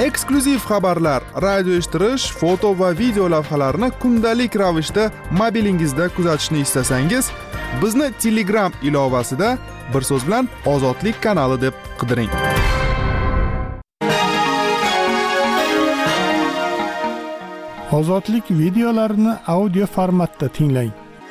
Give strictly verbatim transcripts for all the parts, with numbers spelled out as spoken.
Eksklyuziv xabarlar, radio eshittirish, foto va video lavhalarni kundalik ravishda mobilingizda kuzatishni istasangiz, bizni Telegram ilovasida bir so'z bilan Ozodlik kanali deb qidiring. Ozodlik videolarini audio formatda tinglang.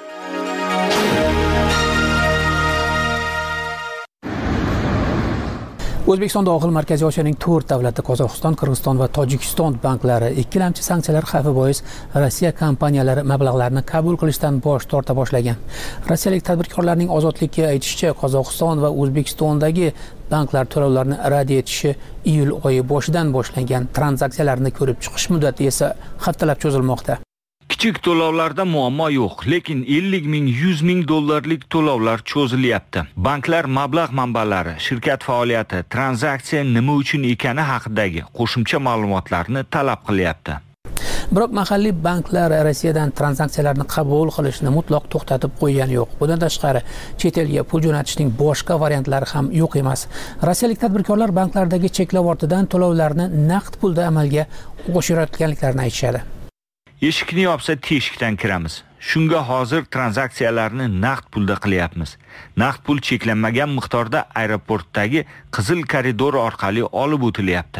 O'zbekiston dohil Markaziy Osiyoning to'rt davlati Qozog'iston, Qirg'iziston va Tojikiston banklari ikkilamchi sanksiyalar xavfi bois Rossiya kompaniyalari mablag'larni qabul qilishdan bosh torta boshlagan. Rossiyalik tadbirkorlarning Ozodlikka aytishicha, Qozog'iston va O'zbekistondagi banklar to'lovlarni rad etishi iyul oyi boshidan boshlangan. Tranzaksiyalarni ko'rib chiqish muddati esa haftalab cho'zilmoqda. Kichik to'lovlarda muammo yo'q, lekin ellik ming, yuz ming dollarlik to'lovlar cho'zilyapti. Banklar mablag' manbalari, shirkat faoliyati, tranzaksiya nima uchun ekani haqidagi qo'shimcha ma'lumotlarni talab qilyapti. Biroq mahalliy banklar Rossiyadan tranzaksiyalarni qabul qilishni mutlaq to'xtatib qo'ygani yo'q. Bundan tashqari, chet elga pul jo'natishning boshqa variantlari ham yo'q emas. Rossiyalik tadbirkorlar banklardagi cheklov ortidan to'lovlarni naqd pulda amalga oshirayotganliklarini aytishadi. Eshikni yopsa teshikdan kiramiz. Shunga hozir tranzaksiyalarni naqd pulda qilyapmiz. Naqd pul cheklanmagan miqdorda aeroportdagi qizil koridor orqali olib o'tilyapti.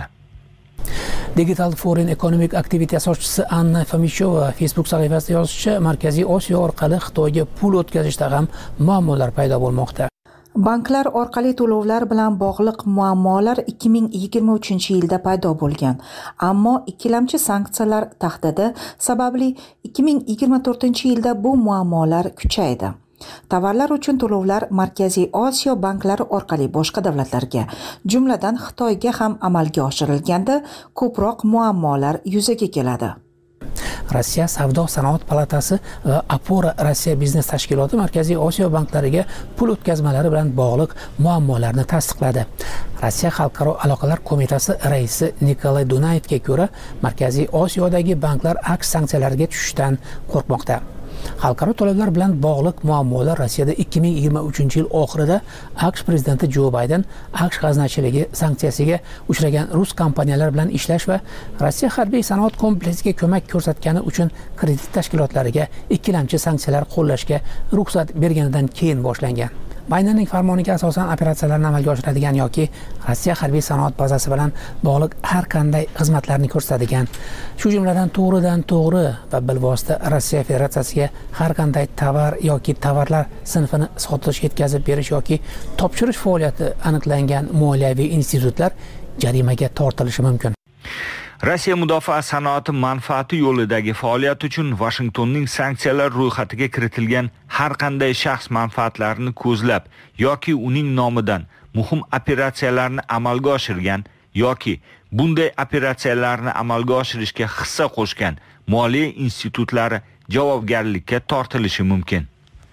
Digital Foreign Economic Activity asoschisi Anna Fomichova Facebook sahifasida yozishicha, Markaziy Osiyo orqali Xitoyga pul o'tkazishda ham muammolar paydo bo'lmoqda. Banklar orqali to'lovlar bilan bog'liq muammolar ikki ming yigirma uchinchi yilda paydo bo'lgan. Ammo ikkilamchi sanksiyalar tahdidi sababli ikki ming yigirma to'rtinchi yilda bu muammolar kuchaydi. Tovarlar uchun to'lovlar Markaziy Osiyo banklari orqali boshqa davlatlarga, jumladan Xitoyga ham amalga oshirilganda ko'proq muammolar yuzaga keladi. Rossiya Savdo sanoat palatasi va Apora Rossiya biznes tashkiloti Markaziy Osiyo banklariga pul o'tkazmalari bilan bog'liq muammolarni tasdiqladi. Rossiya Xalqaro aloqalar qo'mitasi raisi Nikolay Dunayevga ko'ra, Markaziy Osiyodagi banklar aks sanksiyalariga tushishdan qo'rqmoqda. Xalqaro to'lovlar bilan bog'liq muammolar Rossiyada ikki ming yigirma uchinchi yil oxirida AQSh prezidenti Jo Bayden AQSh g'aznachiligi sanksiyasiga uchragan rus kompaniyalar bilan ishlash va Rossiya harbiy sanoat kompleksiga ko'mak ko'rsatgani uchun kredit tashkilotlariga ikkilamchi sanksiyalar qo'llashga ruxsat berganidan keyin boshlangan. Baydenning farmoniga asosan operatsiyalarni amalga oshiradigan yoki Rossiya harbiy sanoat bazasi bilan bog'liq har qanday xizmatlarni ko'rsatadigan, shu jumladan to'g'ridan to'g'ri va bilvosita Rossiya Federatsiyasiga har qanday tovar yoki tovarlar sinfini sotish, yetkazib berish yoki topshirish faoliyati aniqlangan moliyaviy institutlar jarimaga tortilishi mumkin. Rossiya mudofaa sanoati manfaati yo'lidagi faoliyat uchun Washingtonning sanksiyalar ro'yxatiga kiritilgan har qanday shaxs manfaatlarini ko'zlab yoki uning nomidan muhim operatsiyalarni amalga oshirgan yoki bunday operatsiyalarni amalga oshirishga hissa qo'shgan moliya institutlari javobgarlikka tortilishi mumkin.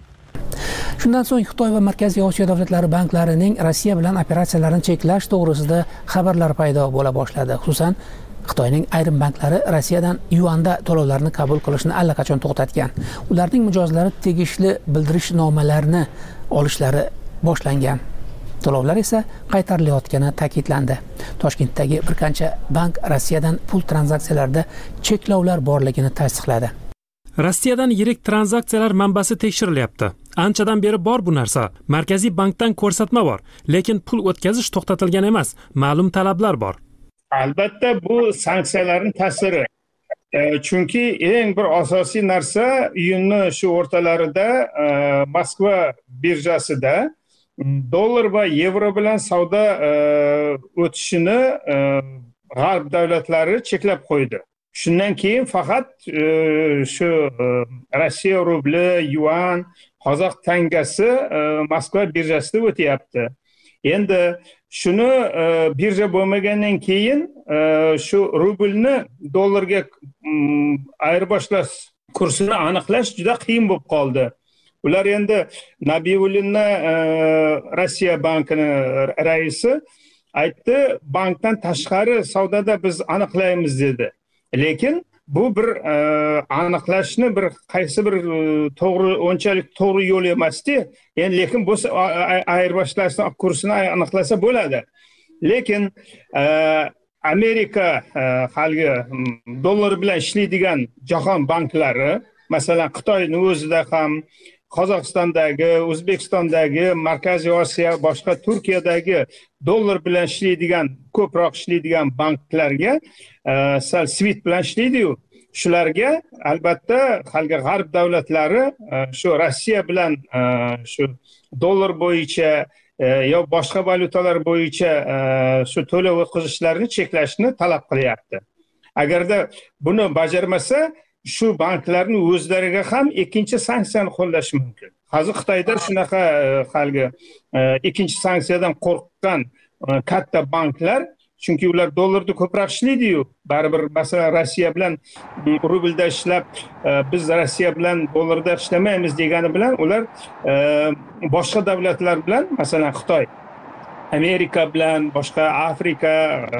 Shundan so'ng Xitoy va Markaziy Osiyo davlatlari banklarining Rossiya bilan operatsiyalarini cheklash to'g'risida xabarlar paydo bo'la boshladi. Xususan, Xitoyning ayrim banklari Rossiyadan yuanda to'lovlarni qabul qilishni allaqachon to'xtatgan. Ularning mijozlari tegishli bildirishnomalarini olishlari boshlangan. To'lovlar esa qaytarilayotgani ta'kidlandi. Toshkentdagi bir qancha bank Rossiyadan pul tranzaksiyalarida cheklovlar borligini tasdiqladi. Rossiyadan yirik tranzaksiyalar manbasi tekshirilyapti. Anchadan beri bor bu narsa. Markaziy bankdan ko'rsatma bor, lekin pul o'tkazish to'xtatilgan emas. Ma'lum talablar bor. Albatta bu sanksiyalarning ta'siri. E, chunki eng bir asosiy narsa iyunning shu o'rtalarida e, Moskva birjasida dollar va yevro bilan savdo e, o'tishini e, g'arb davlatlari cheklab qo'ydi. Shundan keyin faqat e, shu e, Rossiya rubli, yuan, qozoq tangasi e, Moskva birjasida o'tyapti. Endi shuni e, birja bo'lmagandan keyin e, shu rublni dollarga mm, ayirboshlash kursini aniqlash juda qiyin bo'lib qoldi. Ular endi Nabiyullinni e, Rossiya bankini raisi aytdi, bankdan tashqari savdoda biz aniqlaymiz dedi. Lekin bu bir e, aniqlashni bir qaysi bir e, to'g'ri onchalik to'g'ri yo'l emasdi. Endi lekin bu ayirboshlashni kursini aniqlasa bo'ladi. Lekin e, Amerika halgi dollar bilan ishlaydigan jahon banklari, masalan Xitoyning o'zida ham, Qozog'istondagi, O'zbekistondagi, Markaziy Osiyo, boshqa Turkiyadagi dollar bilan ishlaydigan, ko'proq ishlaydigan banklarga sal SWIFT bilan ishlaydi-yu, shularga albatta halgi g'arb davlatlari shu Rossiya bilan shu dollar bo'yicha yo boshqa valyutalar bo'yicha shu to'lov o'tkazishlarini cheklashni talab qilyapti. Agarda buni bajarmasa, shu banklarning o'zlariga ham ikkinchi sanksiyani qo'llash mumkin. Hozir Xitoyda shunaqa halgi ikkinchi sanksiyadan qo'rqqan katta banklar, chunki ular dollarda ko'proq ishlaydi-yu, baribir masalan Rossiya bilan rublda ishlab, biz Rossiya bilan dollarda ishlamaymiz degani bilan ular boshqa davlatlar bilan, masalan Xitoy, Amerika bilan, boshqa Afrika,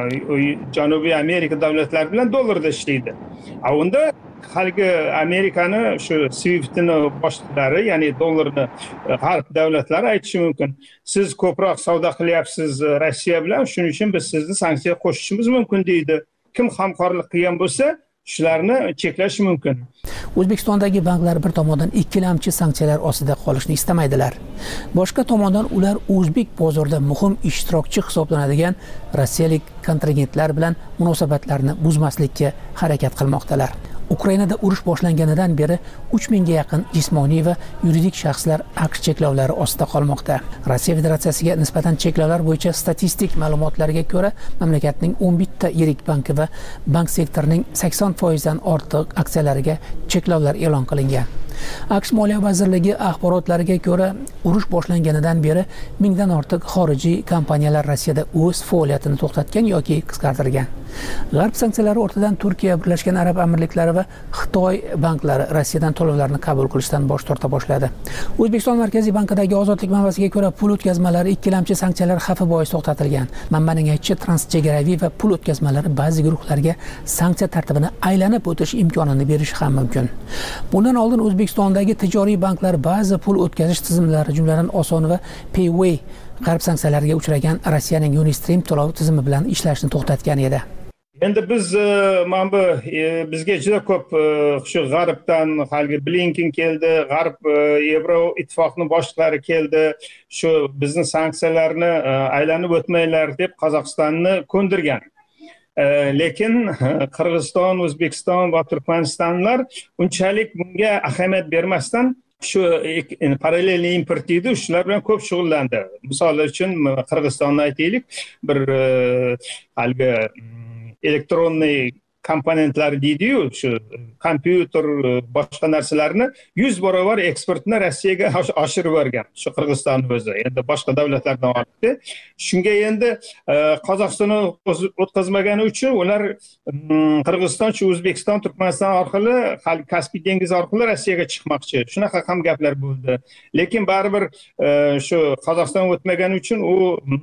Janubiy Amerika davlatlari bilan dollarda ishlaydi. A unda halgi Amerikani shu SWIFT'ni boshliqlari, ya'ni dollarni g'arb davlatlari aytishi mumkin. Siz ko'proq savdo qilyapsiz Rossiya bilan, shuning uchun biz sizni sanksiya qo'shishimiz mumkin deydi. Kim hamkorlik qilgan bo'lsa, shularni cheklash mumkin. O'zbekistondagi banklar bir tomondan ikkilamchi sanksiyalar ostida qolishni istamaydilar. Boshqa tomondan ular o'zbek bozorida muhim ishtirokchi hisoblanadigan rossiyalik kontragentlar bilan munosabatlarni buzmaslikka harakat qilmoqdalar. Ukrainada urush boshlanganidan beri uch mingga yaqin jismoniy va yuridik shaxslar AQSh cheklovlari ostida qolmoqda. Rossiya Federatsiyasiga nisbatan cheklovlar bo'yicha statistik ma'lumotlarga ko'ra, mamlakatning o'n bitta yirik banki va bank sektorining sakson foiz dan ortiq aksiyalariga cheklovlar e'lon qilingan. AQSh Moliya vazirligi axborotlariga ko'ra, urush boshlanganidan beri mingdan ortiq xorijiy kompaniyalar Rossiyada o'z faoliyatini to'xtatgan yoki qisqartirgan. G'arb sanksiyalari ortidan Turkiya, Birlashgan Arab Amirliklari va Xitoy banklari Rossiyadan to'lovlarni qabul qilishdan bosh torta boshladi. O'zbekiston Markaziy bankidagi ozodlik manbasiga ko'ra, pul o'tkazmalari ikkilamchi sanksiyalar xavfi bois to'xtatilgan. Manbaning aytishicha, transchegaraviy va pul o'tkazmalari ba'zi guruhlarga sanksiya tartibini aylanib o'tish imkonini berishi ham mumkin. Bundan oldin O'zbekistondagi tijoriy banklar ba'zi pul o'tkazish tizimlari, jumladan Oson va Payway g'arb sanksiyalariga uchragan Rossiyaning Unistream to'lov tizimi bilan ishlashni to'xtatgan edi. Endi biz mana bu bizga juda ko'p shu g'arbdan halgi Blinken keldi, g'arb Yevro ittifoqning boshliqlari keldi, shu bizning sanksiyalarni aylanib o'tmanglar deb Qozog'istonni ko'ndirgan. Lekin Qirg'iziston, O'zbekiston va Turkmanistonlar unchalik bunga ahamiyat bermasdan shu parallelniy import deydi, shular bilan ko'p shug'ullandi. Misol uchun Qirg'izistonni aytaylik, bir halgi elektronniy komponentlar deydi-yu, shu kompyuter, boshqa narsalarni yuz barobar eksportni Rossiyaga oshirib bergan. Shu Qirg'iziston o'zi, endi boshqa davlatlardan ortdi. Shunga endi Qozog'istonni o'tkazmagani uchun ular Qirg'iziston, shu O'zbekiston, Turkmaniston orqali, hali Kaspiy dengizi orqali Rossiyaga chiqmoqchi. Shunaqa ham gaplar bo'ldi. Lekin baribir shu Qozog'iston o'tmagani uchun u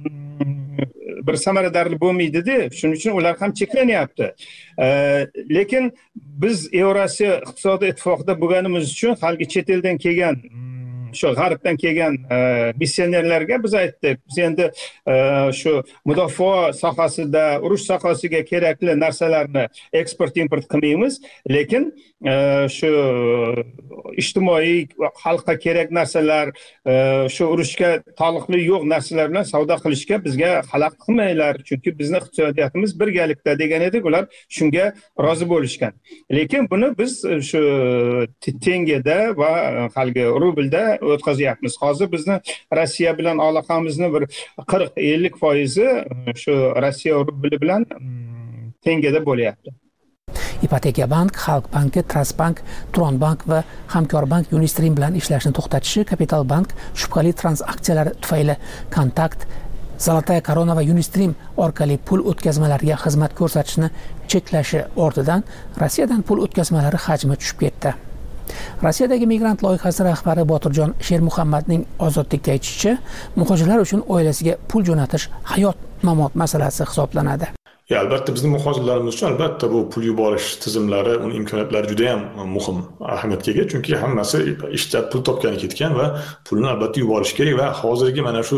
bir samaradorli bo'lmaydi-da, shuning uchun ular ham cheklanyapti. Lekin biz Yevrosiyo iqtisodiy ittifoqida bo'lganimiz uchun halgi chet eldan kelgan, shu g'arbdan kelgan missionerlarga biz aytdik, biz endi shu mudofaa sohasida, urush sohasiga kerakli narsalarni eksport import qilmaymiz, lekin shu ijtimoiy xalqqa kerak narsalar, shu urushga taalluqli yo'q narsalar bilan savdo qilishga bizga xalaqit qilmanglar, chunki bizning iqtisodiyotimiz birgalikda degan edik, ular shunga rozi bo'lishgan. Lekin buni biz shu tengada va halgi rublda o'tkazyapmiz. Hozir bizni Rossiya bilan aloqamizni bir qirq ellik foizi shu Rossiya rubli bilan tengada bo'lyapti. Ipoteka bank, Xalq banki, Trustbank, Tronbank va Hamkorbank Unistream bilan ishlashni to'xtatishi, Kapital bank shubhali transaksiyalar tufayli Kontakt, Zolotaya Korona va Unistream orqali pul o'tkazmalariga xizmat ko'rsatishni cheklashi ortidan Rossiyadan pul o'tkazmalari hajmi tushib ketdi. Rossiyadagi migrant loyihasi rahbari Botirjon Shermuhammadning Ozodlikka aytishicha, muhojirlar uchun oilasiga pul jo'natish hayot-mamot masalasi hisoblanadi. Ya, albatta bizning muhojirlarimiz uchun albatta bu pul yuborish tizimlari, uning imkoniyatlari juda ham muhim ahamiyatga ega, chunki hammasi ishda pul topgani ketgan va pulni albatta yuborish kerak va hozirgi mana shu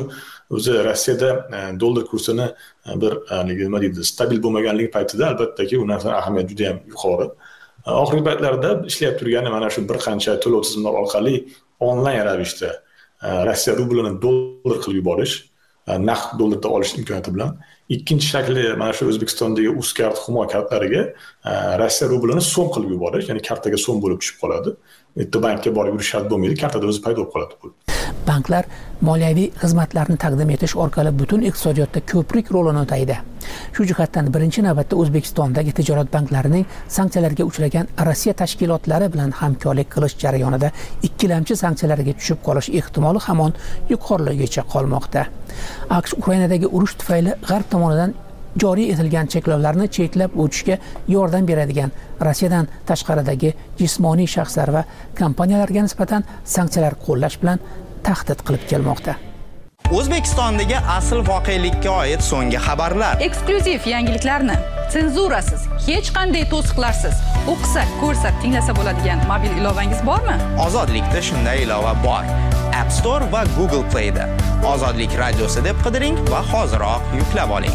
o'zi Rossiyada dollar kursini bir nima deydi, stabil bo'lmaganligi paytida albattaki u narsa ahamiyat juda ham yuqori. Oxirgi paytlarda ishlayib turgani mana shu bir qancha to'lov tizimlari orqali onlayn ravishda Rossiya rublini dollar qilib yuborish, naqd dollarda olish imkoniyati bilan. Ikkinchi shakli mana shu O'zbekistondagi Uzkart Humo kartalariga Rossiya rublini so'm qilib yuborish, ya'ni kartaga so'm bo'lib tushib qoladi. Bitta bankka borib yurish shart bo'lmaydi, kartada o'zi paydo bo'lib qoladi. Banklar moliyaviy xizmatlarni taqdim etish orqali butun iqtisodiyotda ko'prik rolini o'taydi. Shu jihatdan birinchi navbatda O'zbekistondagi tijorat banklarining sanksiyalarga uchragan Rossiya tashkilotlari bilan hamkorlik qilish jarayonida ikkilamchi sanksiyalarga tushib qolish ehtimoli hamon yuqorligicha qolmoqda. AQSh Ukrainadagi urush tufayli G'arb tomonidan joriy etilgan cheklovlarni cheklab o'tishga yordam beradigan Rossiyadan tashqaridagi jismoniy shaxslar va kompaniyalarga nisbatan sanksiyalar qo'llash bilan tahdid qilib kelmoqda. O'zbekistondagi asl voqelikka oid so'nggi xabarlar, eksklyuziv yangiliklarni senzurasiz, hech qanday to'siqlarsiz o'qisa, ko'rsa, tinglasa bo'ladigan mobil ilovangiz bormi? Ozodlikda shunday ilova bor. App Store va Google Play da Ozodlik radiosi deb qidiring va hoziroq yuklab oling.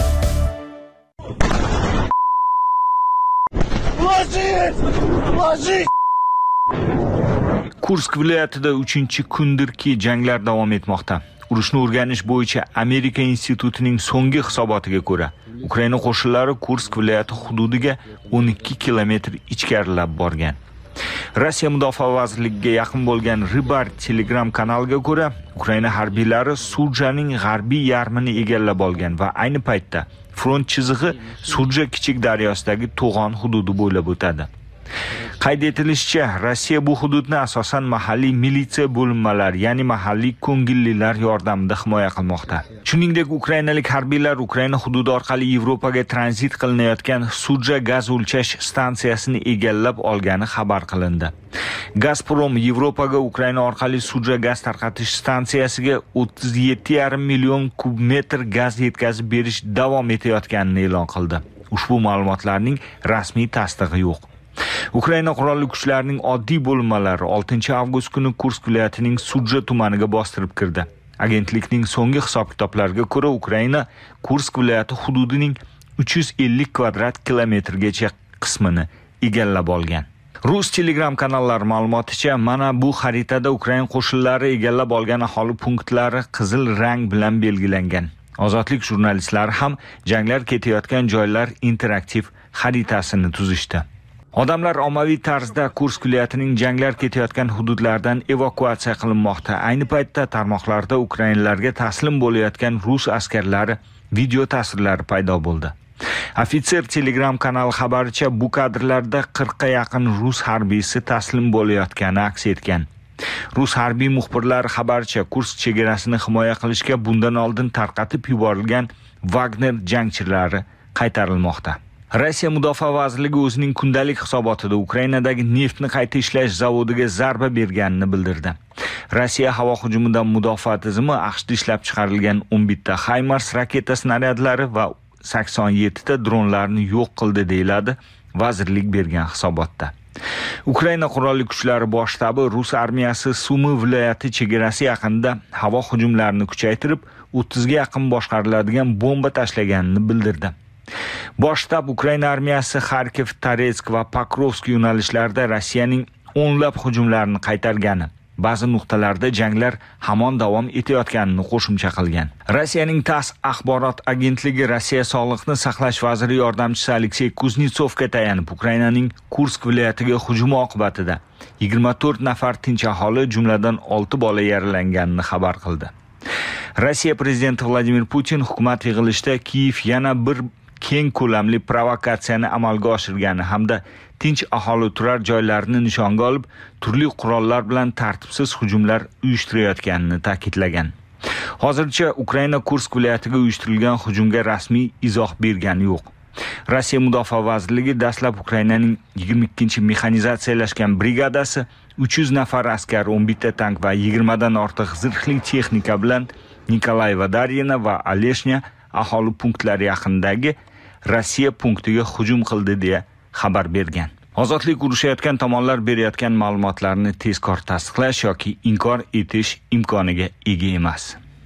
Kursk viloyatida uchinchi kundirki janglar davom etmoqda. Urushni o'rganish bo'yicha Amerika institutining so'nggi hisobotiga ko'ra, Ukraina qo'shinlari Kursk viloyati hududiga o'n ikki kilometr ichkarilab borgan. Rossiya Mudofaa vazirligiga yaqin bo'lgan Rybar Telegram kanaliga ko'ra, Ukraina harbiylari Surjaning g'arbiy yarmini egallab olgan va ayni paytda front chizig'i Surja kichik daryosidagi to'g'on hududi bo'ylab o'tadi. Qayd etilishicha, Rossiya bu hududni asosan mahalliy militsiya bo'linmalari, ya'ni mahalliy ko'ngillilar yordamida himoya qilmoqda. Shuningdek, ukrainalik harbiylar Ukraina hududi orqali Yevropaga tranzit qilinayotgan Surja gaz o'lchash stansiyasini egallab olgani xabar qilindi. Gazprom Yevropaga Ukraina orqali Surja gaz tarqatish stansiyasiga o'ttiz yetti yarim million kub metr gaz yetkazib berish davom etayotganini e'lon qildi. Ushbu ma'lumotlarning rasmiy tasdig'i yo'q. Ukraina qurolli kuchlarining oddiy bo'linmalari oltinchi avgust kuni Kursk viloyatining Surja tumaniga bostirib kirdi. Agentlikning so'nggi hisob-kitoblariga ko'ra, Ukraina Kursk viloyati hududining uch yuz ellik kvadrat kilometrgacha qismini egallab olgan. Rus Telegram kanallari ma'lumoticha, mana bu xaritada Ukraina qo'shinlari egallab olgan aholi punktlari qizil rang bilan belgilangan. Ozodlik jurnalistlari ham janglar ketayotgan joylar interaktiv xaritasini tuzishdi. Odamlar ommaviy tarzda Kursk viloyatining janglar ketayotgan hududlaridan evakuatsiya qilinmoqda. Ayni paytda tarmoqlarda Ukrainalarga taslim bo'layotgan rus askarlari video tasvirlari paydo bo'ldi. Ofitser Telegram kanali xabaricha, bu kadrlarda qirqqa yaqin rus harbiysi taslim bo'layotgani aks etgan. Rus harbiy muxbirlari xabaricha, Kursk chegarasini himoya qilishga bundan oldin tarqatib yuborilgan Wagner jangchilari qaytarilmoqda. Rossiya Mudofaa vazirligi o'zining kundalik hisobotida Ukrainadagi neftni qayta ishlash zavodiga zarba berganini bildirdi. Rossiya havo hujumidan mudofaa tizimi AQShda ishlab chiqarilgan o'n bitta HIMARS raketa snaryadlari va sakson yettita dronlarni yo'q qildi deyiladi vazirlik bergan hisobotda. Ukraina qurolli kuchlari bosh shtabi Rus armiyasi Sumy viloyati chegarasi yaqinida havo hujumlarini kuchaytirib, o'ttizga yaqin boshqariladigan bomba tashlaganini bildirdi. Bosh shtab Ukraina armiyasi Kharkiv, Toretsk va Pokrovsk yo'nalishlarida Rossiyaning o'nlab hujumlarini qaytargani, ba'zi nuqtalarda janglar hamon davom etayotganini qo'shimcha qilgan. Rossiyaning TASS axborot agentligi Rossiya sog'liqni saqlash vaziri yordamchisi Aleksey Kuznetsovga tayanib, Ukrainaning Kursk viloyatiga hujumi oqibatida yigirma to'rt nafar tinch aholi, jumladan olti bola yaralanganini xabar qildi. Rossiya prezidenti Vladimir Putin hukumat yig'ilishida Kiyev yana bir keng ko'lamli provokatsiyani amalga oshirgani hamda tinch aholi turar joylarini nishonga olib, turli qurollar bilan tartibsiz hujumlar uyushtirayotganini ta'kidlagan. Hozircha Ukraina Kursk viloyatiga uyushtirilgan hujumga rasmiy izoh bergani yo'q. Rossiya Mudofaa vazirligi dastlab Ukrainaning yigirma ikkinchi mexanizatsiyalashgan brigadasi uch yuz nafar askar, o'n bitta tank va yigirma dan ortiq zirhli texnika bilan Nikolay va Daryina va Aleshnya aholi punktlari yaqinidagi Rossiya punktiga hujum qildi deya xabar bergan. Ozodlik urushayotgan tomonlar berayotgan ma'lumotlarni tezkor tasdiqlash yoki inkor etish imkoniga ega emas.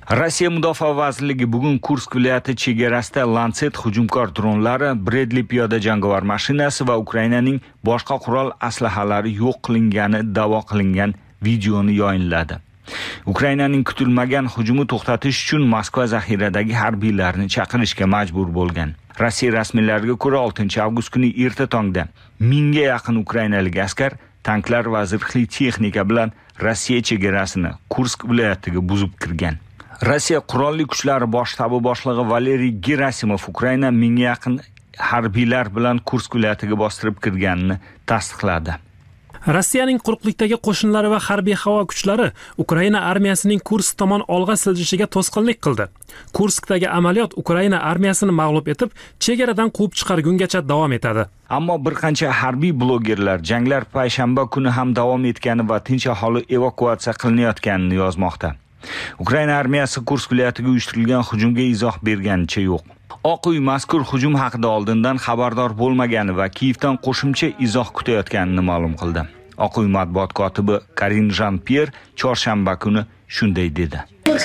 Rossiya Mudofaa vazirligi bugun Kursk viloyati chegarasida Lancet hujumkor dronlari, Bredli piyoda jangovar mashinasi va Ukrainaning boshqa qurol aslahalari yo'q qilingani da'vo qilingan videoni yayinladi. Ukrainaning kutilmagan hujumi to'xtatish uchun Moskva zaxiradagi harbiylarni chaqirishga majbur bo'lgan. Rossiya rasmiylariga ko'ra oltinchi avgust kuni erta tongda mingga yaqin ukrainalik askar tanklar va zirhli texnika bilan Rossiya chegarasini Kursk viloyatiga buzib kirgan. Rossiya qurolli kuchlari bosh shtabi boshlig'i Valeriy Gerasimov Ukraina mingga yaqin harbiylar bilan Kursk viloyatiga bostirib kirganini tasdiqladi. Rossiyaning quruqlikdagi qo'shinlari va harbiy havo kuchlari Ukraina armiyasining Kursk tomon olg'a siljishiga to'sqinlik qildi. Kurskdagi amaliyot Ukraina armiyasini mag'lub etib, chegaradan quvib chiqargungacha davom etadi. Ammo bir qancha harbiy blogerlar janglar payshanba kuni ham davom etgani va tinch aholi evakuatsiya qilinayotganini yozmoqda. Ukraina armiyasi Kursk viloyatiga uyushtirilgan hujumga izoh berganicha yo'q. Oq uy mazkur hujum haqida oldindan xabardor bo'lmagani va Kiyevdan qo'shimcha izoh kutayotganini ma'lum qildi. Oq uy matbuot kotibi Karin Jean-Pierre chorshanba kuni shunday dedi.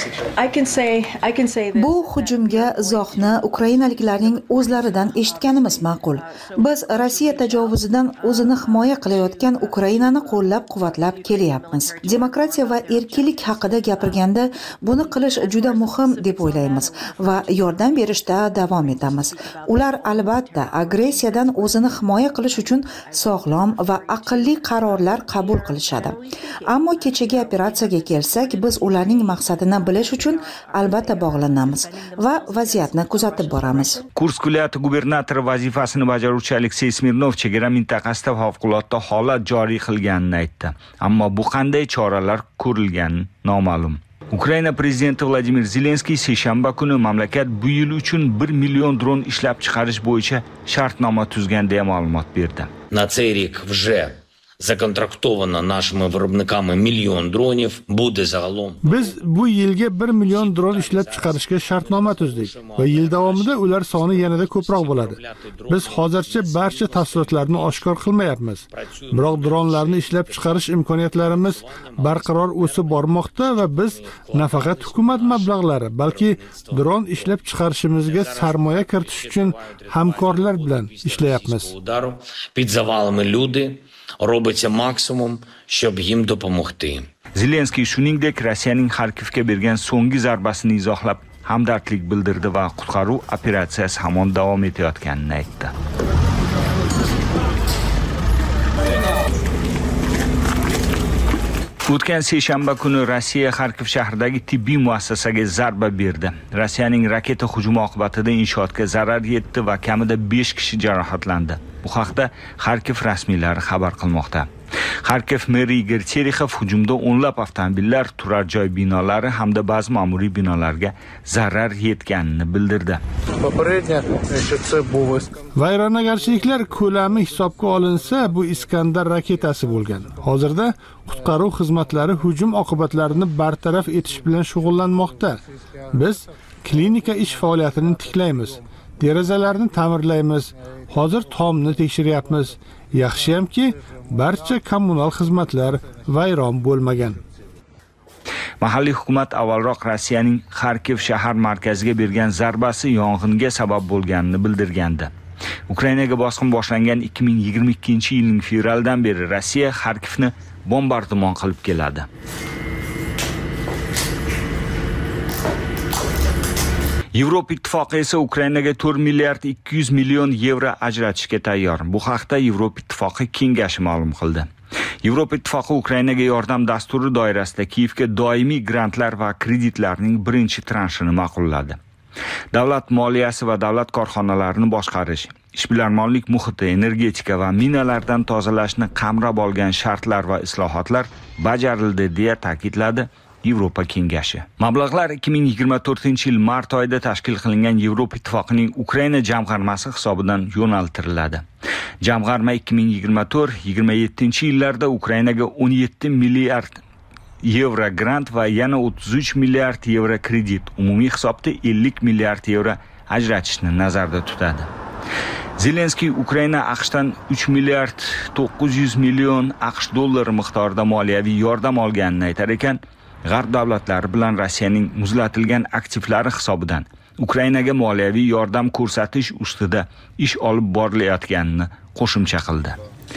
Bu hujumga izohni ukrainaliklarning o'zlaridan eshitganimiz ma'qul. Biz Rossiya tajovuzidan o'zini himoya qilayotgan Ukrainani qo'llab-quvvatlab kelyapmiz. Demokratiya va erkinlik haqida gapirganda buni qilish juda muhim deb o'ylaymiz va yordam berishda davom etamiz. Ular albatta agressiyadan o'zini himoya qilish uchun sog'lom va aqlli qarorlar qabul qilishadi. Ammo kechagi operatsiyaga kelsak, biz ularning maqsadini bilish uchun albatta bog'lanamiz va vaziyatni kuzatib boramiz. Kursk viloyati gubernatori vazifasini bajaruvchi Aleksey Smirnov chegara mintaqasida favqulodda holat joriy qilganini aytdi. Ammo bu qanday choralar ko'rilgani noma'lum. Ukraina prezidenti Vladimir Zelenskiy seshanba kuni mamlakat bu yil uchun bir million dron ishlab chiqarish bo'yicha shartnoma tuzgan deya ma'lumot berdi. На цей рік вже законтрактовано нашими виробниками мільйон дронів, буде загалом. Biz bu yilga bir million dron ishlab chiqarishga shartnoma tuzdik va yil davomida ular soni yanada ko'proq bo'ladi. Biz hozircha barcha tafsilotlarni oshkor qilmayapmiz. Biroq dronlarni ishlab chiqarish imkoniyatlarimiz barqaror o'sib bormoqda va biz nafaqat hukumat mablag'lari, balki dron ishlab chiqarishimizga sarmoya kiritish uchun hamkorlar bilan ishlayapmiz. Під завалами люди робиться максимум, щоб їм допомогти. Zelenskiy shuningdek Rossiyaning Xarkovga bergan so'nggi zarbasini izohlab, hamdardlik bildirdi va qutqaruv operatsiyasi hamon davom etayotganini aytdi. O'tgan seshanba kuni Rossiya Xarkov shahridagi tibbiy muassasaga zarba berdi. Rossiyaning raketa hujumi oqibatida inshootga zarar yetdi va kamida besh kishi jarohatlandi. Bu haqda Xarkov rasmiylari xabar qilmoqda. Xarkov meri Igor Terexov hujumda o'nlab avtomobillar, turar joy binolari hamda ba'zi ma'muriy binolarga zarar yetganini bildirdi. Vayronagarchiliklar ko'lami hisobga olinsa, bu Iskandar raketasi bo'lgan. Hozirda qutqaruv xizmatlari hujum oqibatlarini bartaraf etish bilan shug'ullanmoqda. Biz klinika ish faoliyatini tiklaymiz. Derazalarni ta'mirlaymiz. Hozir tomni tekshiryapmiz. Yaxshiyamki, barcha kommunal xizmatlar vayron bo'lmagan. Mahalliy hukumat avvalroq Rossiyaning Xarkov shahar markaziga bergan zarbasi yong'inga sabab bo'lganini bildirgandi. Ukrainaga bosqin boshlangan ikki ming yigirma ikkinchi yilning fevraldan beri Rossiya Xarkovni bombardimon qilib keladi. Yevropa ittifoqi esa Ukrainaga to'rt milliard ikki yuz million yevro ajratishga tayyor. Bu haqda Yevropa ittifoqi kengashi ma'lum qildi. Yevropa ittifoqi Ukrainaga yordam dasturi doirasida Kiyevga doimiy grantlar va kreditlarning birinchi transhini ma'qulladi. Davlat moliyasi va davlat korxonalarini boshqarish, ishbilarmonlik muhiti, energetika va minalardan tozalashni qamrab olgan shartlar va islohotlar bajarildi deya ta'kidladi Yevropa kengashi. Mablag'lar ikki ming yigirma to'rtinchi yil mart oyida tashkil qilingan Yevropa ittifoqining Ukraina jamg'armasi hisobidan yo'naltiriladi. Jamg'arma ikki ming yigirma to'rt yigirma yettinchi yillarda Ukrainaga o'n yetti milliard yevro grant va yana o'ttiz uch milliard yevro kredit, umumiy hisobda ellik milliard yevro ajratishni nazarda tutadi. Zelenskiy Ukraina AQShdan uch milliard to'qqiz yuz million AQSh dollari miqdorida moliyaviy yordam olganini aytar ekan, G'arb davlatlari bilan Rossiyaning muzlatilgan aktivlari hisobidan Ukrainaga moliyaviy yordam ko'rsatish ustida ish olib borilayotganini qo'shimcha qildi.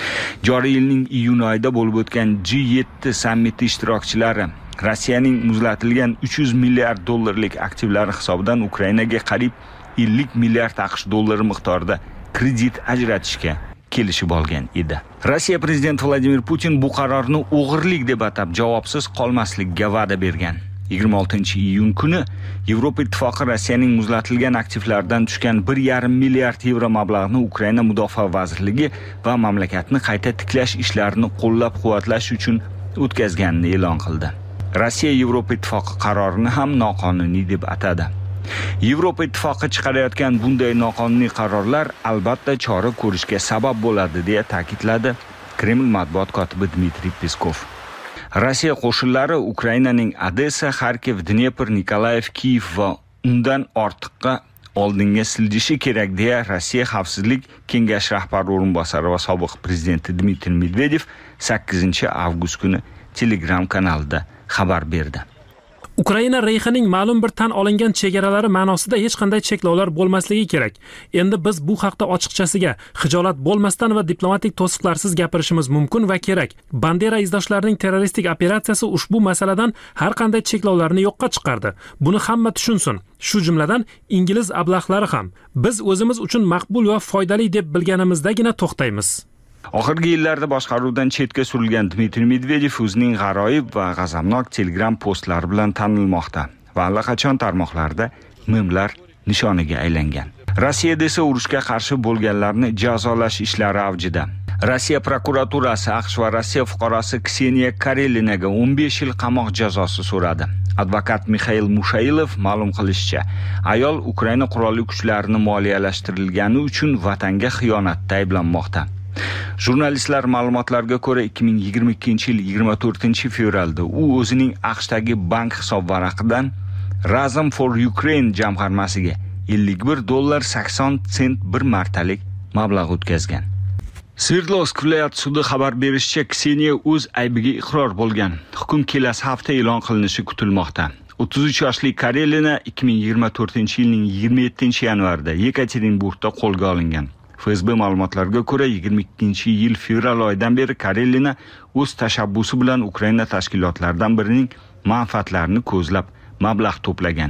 Joriy yilning iyun oyida bo'lib o'tgan G yetti sammiti ishtirokchilari Rossiyaning muzlatilgan uch yuz milliard dollarlik aktivlari hisobidan Ukrainaga qariyb ellik milliard AQSh dollari miqdorida kredit ajratishga kelishib olgan edi. Rossiya prezidenti Vladimir Putin bu qarorni o'g'irlik deb atab javobsiz qolmaslikka va'da bergan. yigirma oltinchi iyun kuni Yevropa Ittifoqi Rossiyaning muzlatilgan aktivlaridan tushgan bir yarim milliard yevro mablag'ni Ukraina mudofaa vazirligi va mamlakatni qayta tiklash ishlarini qo'llab-quvvatlash uchun o'tkazganini e'lon qildi. Rossiya Yevropa Ittifoqi qarorini ham noqonuniy deb atadi. Yevropa Ittifoqi chiqarayotgan bunday noqonuniy qarorlar albatta chora ko'rishga sabab bo'ladi deya ta'kidladi Kreml matbuot kotibi Dmitriy Peskov. Rossiya qo'shinlari Ukrainaning Odessa, Kharkiv, Dnepr, Nikolayev, Kiyev va undan ortiqqa oldinga siljishi kerak deya Rossiya Xavfsizlik kengashi rahbari o'rinbosari va sobiq prezidenti Dmitriy Medvedev sakkizinchi avgust kuni Telegram kanalida xabar berdi. Ukraina reyxining ma'lum bir tan olingan chegaralari ma'nosida hech qanday cheklovlar bo'lmasligi kerak. Endi biz bu haqda ochiqchasiga, xijolat bo'lmasdan va diplomatik to'siqlarsiz gapirishimiz mumkin va kerak. Bandera izdoshlarining terroristik operatsiyasi ushbu masaladan har qanday cheklovlarni yo'qqa chiqardi. Buni hamma tushunsin. Shu jumladan ingliz ablaqlari ham. Biz o'zimiz uchun maqbul va foydali deb bilganimizdagina to'xtaymiz. Oxirgi yillarda boshqaruvdan chetga surilgan Dmitriy Medvedev o'zining g'aroyib va g'azabnok Telegram postlari bilan tanilmoqda va allaqachon tarmoqlarda memlar nishoniga aylangan. Rossiyada esa urushga qarshi bo'lganlarni jazolash ishlari avjida. Rossiya prokuraturasi AQSh va Rossiya fuqarosi Kseniya Karelinaga o'n besh yil qamoq jazosi so'radi. Advokat Mikhail Mushailov ma'lum qilishicha, ayol Ukraina qurolli kuchlarini moliyalashtirilgani uchun vatanga xiyonatda ayblanmoqda. Jurnalistlar ma'lumotlariga ko'ra ikki ming yigirma ikkinchi yil yigirma to'rtinchi fevralda u o'zining AQShdagi bank hisobvaraqidan Razm for Ukraine jamg'armasiga ellik bir dollar sakson sent bir martalik mablag' o'tkazgan. Sverdlovsk viloyat sudi xabar berishicha, Kseniya o'z aybiga iqror bo'lgan. Hukm kelasi hafta e'lon qilinishi kutilmoqda. o'ttiz uch yoshli Karelina ikki ming yigirma to'rtinchi yilning yigirma yettinchi yanvarida Yekaterinburgda qo'lga olingan. F S B ma'lumotlariga ko'ra yigirma ikkinchi yil fevral oyidan beri Karelina o'z tashabbusi bilan Ukraina tashkilotlaridan birining manfaatlarini ko'zlab mablag' to'plagan.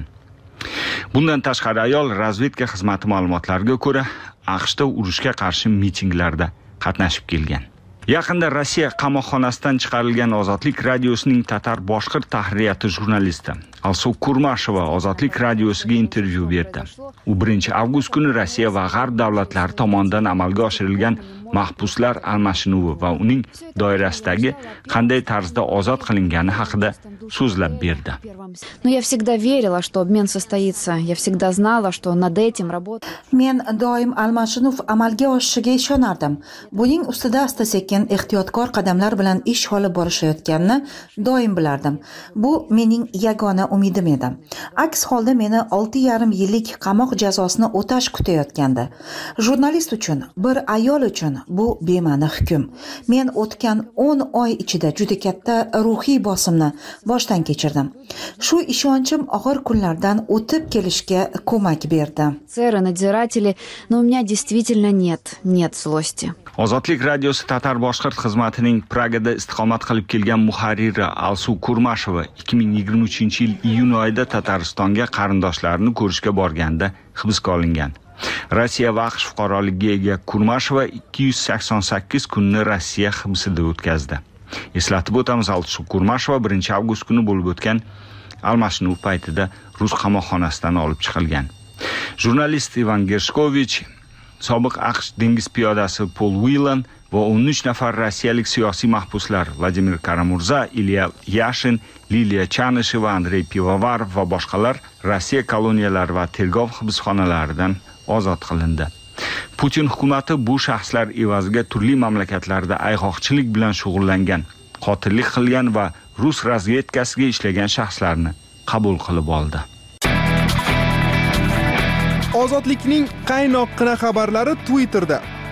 Bundan tashqari ayol razvedka xizmati ma'lumotlariga ko'ra AQShda urushga qarshi mitinglarda qatnashib kelgan. Yaqinda Rossiya qamoqxonasidan chiqarilgan Ozodlik radiosining tatar boshqir tahririyati jurnalisti Alsu Kurmashova Ozodlik radiosiga intervyu berdi. U birinchi avgust kuni Rossiya va G'arb davlatlari tomonidan amalga oshirilgan mahbuslar almashinuvi va uning doirasidagi qanday tarzda ozod qilingani haqida so'zlab berdi. Но я всегда верила, что обмен состоится. Я всегда знала, что над этим работать. Men doim almashinuv amalga oshishiga ishonardim. Buning ustida asta-sekin ehtiyotkor qadamlar bilan ish olib borishayotganini doim bilardim. Bu mening yagona umidim edi. Aks holda meni olti yarim yillik qamoq jazosini o'tash kutayotgandi. Jurnalist uchun, bir ayol uchun bu bema'ni hukm. Men o'tgan o'n oy ichida juda katta ruhiy bosimni boshdan kechirdim. Shu ishonchim og'ir kunlardan o'tib kelishga ko'mak berdi. Церы, надзиратели, но у меня действительно нет, нет злости. Ozodlik radiosi tatar boshqir xizmatining Pragada istiqomat qilib kelgan muharriri Alsu Kurmashova ikki ming yigirma uchinchi yil iyun oyida Tataristonga qarindoshlarini ko'rishga borganda hibsga olingan. Rossiya va AQSh fuqaroligiga ega Kurmashova ikki yuz sakson sakkiz kunni Rossiya hibsida o'tkazdi. Eslatib o'tamiz, Alsu Kurmashova birinchi avgust kuni bo'lib o'tgan almashinuv paytida rus qamoqxonasidan olib chiqilgan. Jurnalist Ivan Gershkovich, sobiq AQSh dengiz piyodasi Paul Whelan va o'n uch nafar rossiyalik siyosiy mahbuslar Vladimir Karamurza, Ilya Yashin, Liliya Chanisheva, Andrey Pivovarov va boshqalar Rossiya koloniyalari va tergov hibsxonalaridan ozod qilindi. Putin hukumatı bu shaxslar evaziga turli mamlakatlarda ayg'oqchilik bilan shug'ullangan, qotillik qilgan va rus razvedkasiga ishlagan shaxslarni qabul qilib oldi. Ozodlikning qaynoqqina xabarlari Twitterda.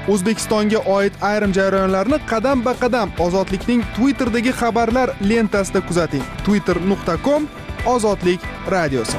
O'zbekistonga oid ayrim jarayonlarni qadam-ba-qadam Ozodlikning Twitter'dagi xabarlar lentasida kuzating. twitter nuqta com Ozodlik radiosi.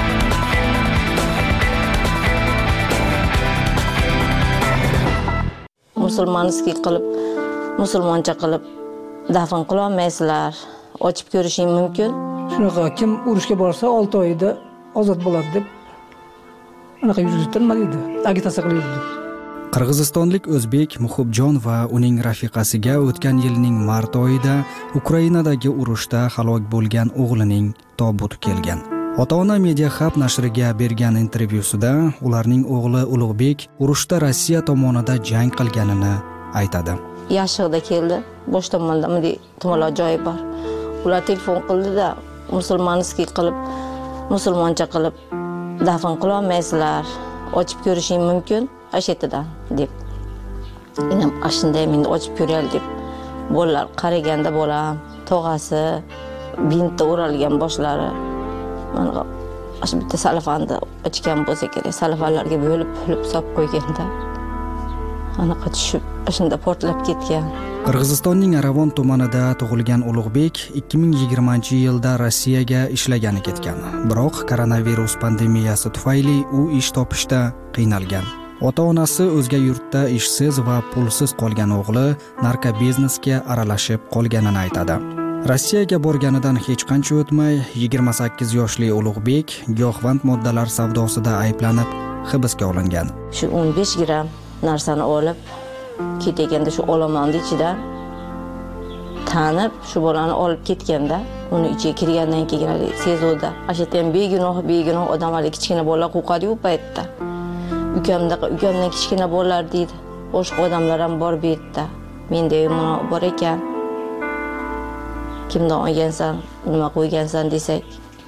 Musulmonskiy qilib, musulmoncha qilib dafn qila olmaysizlar. Ochib ko'rishing mumkin. Shunaqa kim urushga borsa olti oyda ozod bo'ladi deb anaqa yurgiztirma dedi. Agitatsiya qildi. Qirg'izistonlik o'zbek Muhibjon va uning rafiqasiga o'tgan yilning mart oyida Ukrainadagi urushda halok bo'lgan o'g'lining tobuti kelgan. Ota-ona Media Hub nashriga bergan intervyusida ularning o'g'li Ulug'bek urushda Rossiya tomonida jang qilganini aytadi. Yashig'da keldi. Bosh tomonda bunday tomonlar joyi bor. Ular telefon qildi-da, musulmonskiy qilib, musulmoncha qilib dafn qila olmaysizlar. Ochib ko'rishing mumkin. Ashetidan deb. Inam ashunday meni ochib ko'raylik deb. Bolalar qaraganda bolam, tog'asi bintda o'ralgan boshlari. Mana ash bitta salafanda ochgan bo'lsa kerak, salafanlarga bo'lib bo'lib solib qo'yganda. Anaqa tushib, shunda portlab ketgan. Qirg'izistonning Aravon tumanida tug'ilgan Ulug'bek ikki ming yigirmanchi yilda Rossiyaga ishlagani ketgan. Biroq koronavirus pandemiyasi tufayli u ish topishda qiynalgan. Ota-onasi o'zga yurtda ishsiz va pulsiz qolgan o'g'li narkobiznesga aralashib qolganini aytadi. Rossiyaga borganidan hech qancha o'tmay yigirma sakkiz yoshli Ulug'bek giyohvand moddalar savdosida ayblanib hibsga olingan. Shu o'n besh gramm narsani olib ketganda shu olomonning ichidan tanib shu bolani olib ketganda uni ichiga kirgandan keyin sezuvda ashatan begunoh begunoh odamlar kichkina bolalar qo'rqadi-ku paytda. Ukamda ukamdan kichkina bolalar deydi. Boshqa odamlar ham bor bu yerda. Menda mana bor ekan. Kimdan olgansan, nima qo'ygansan desak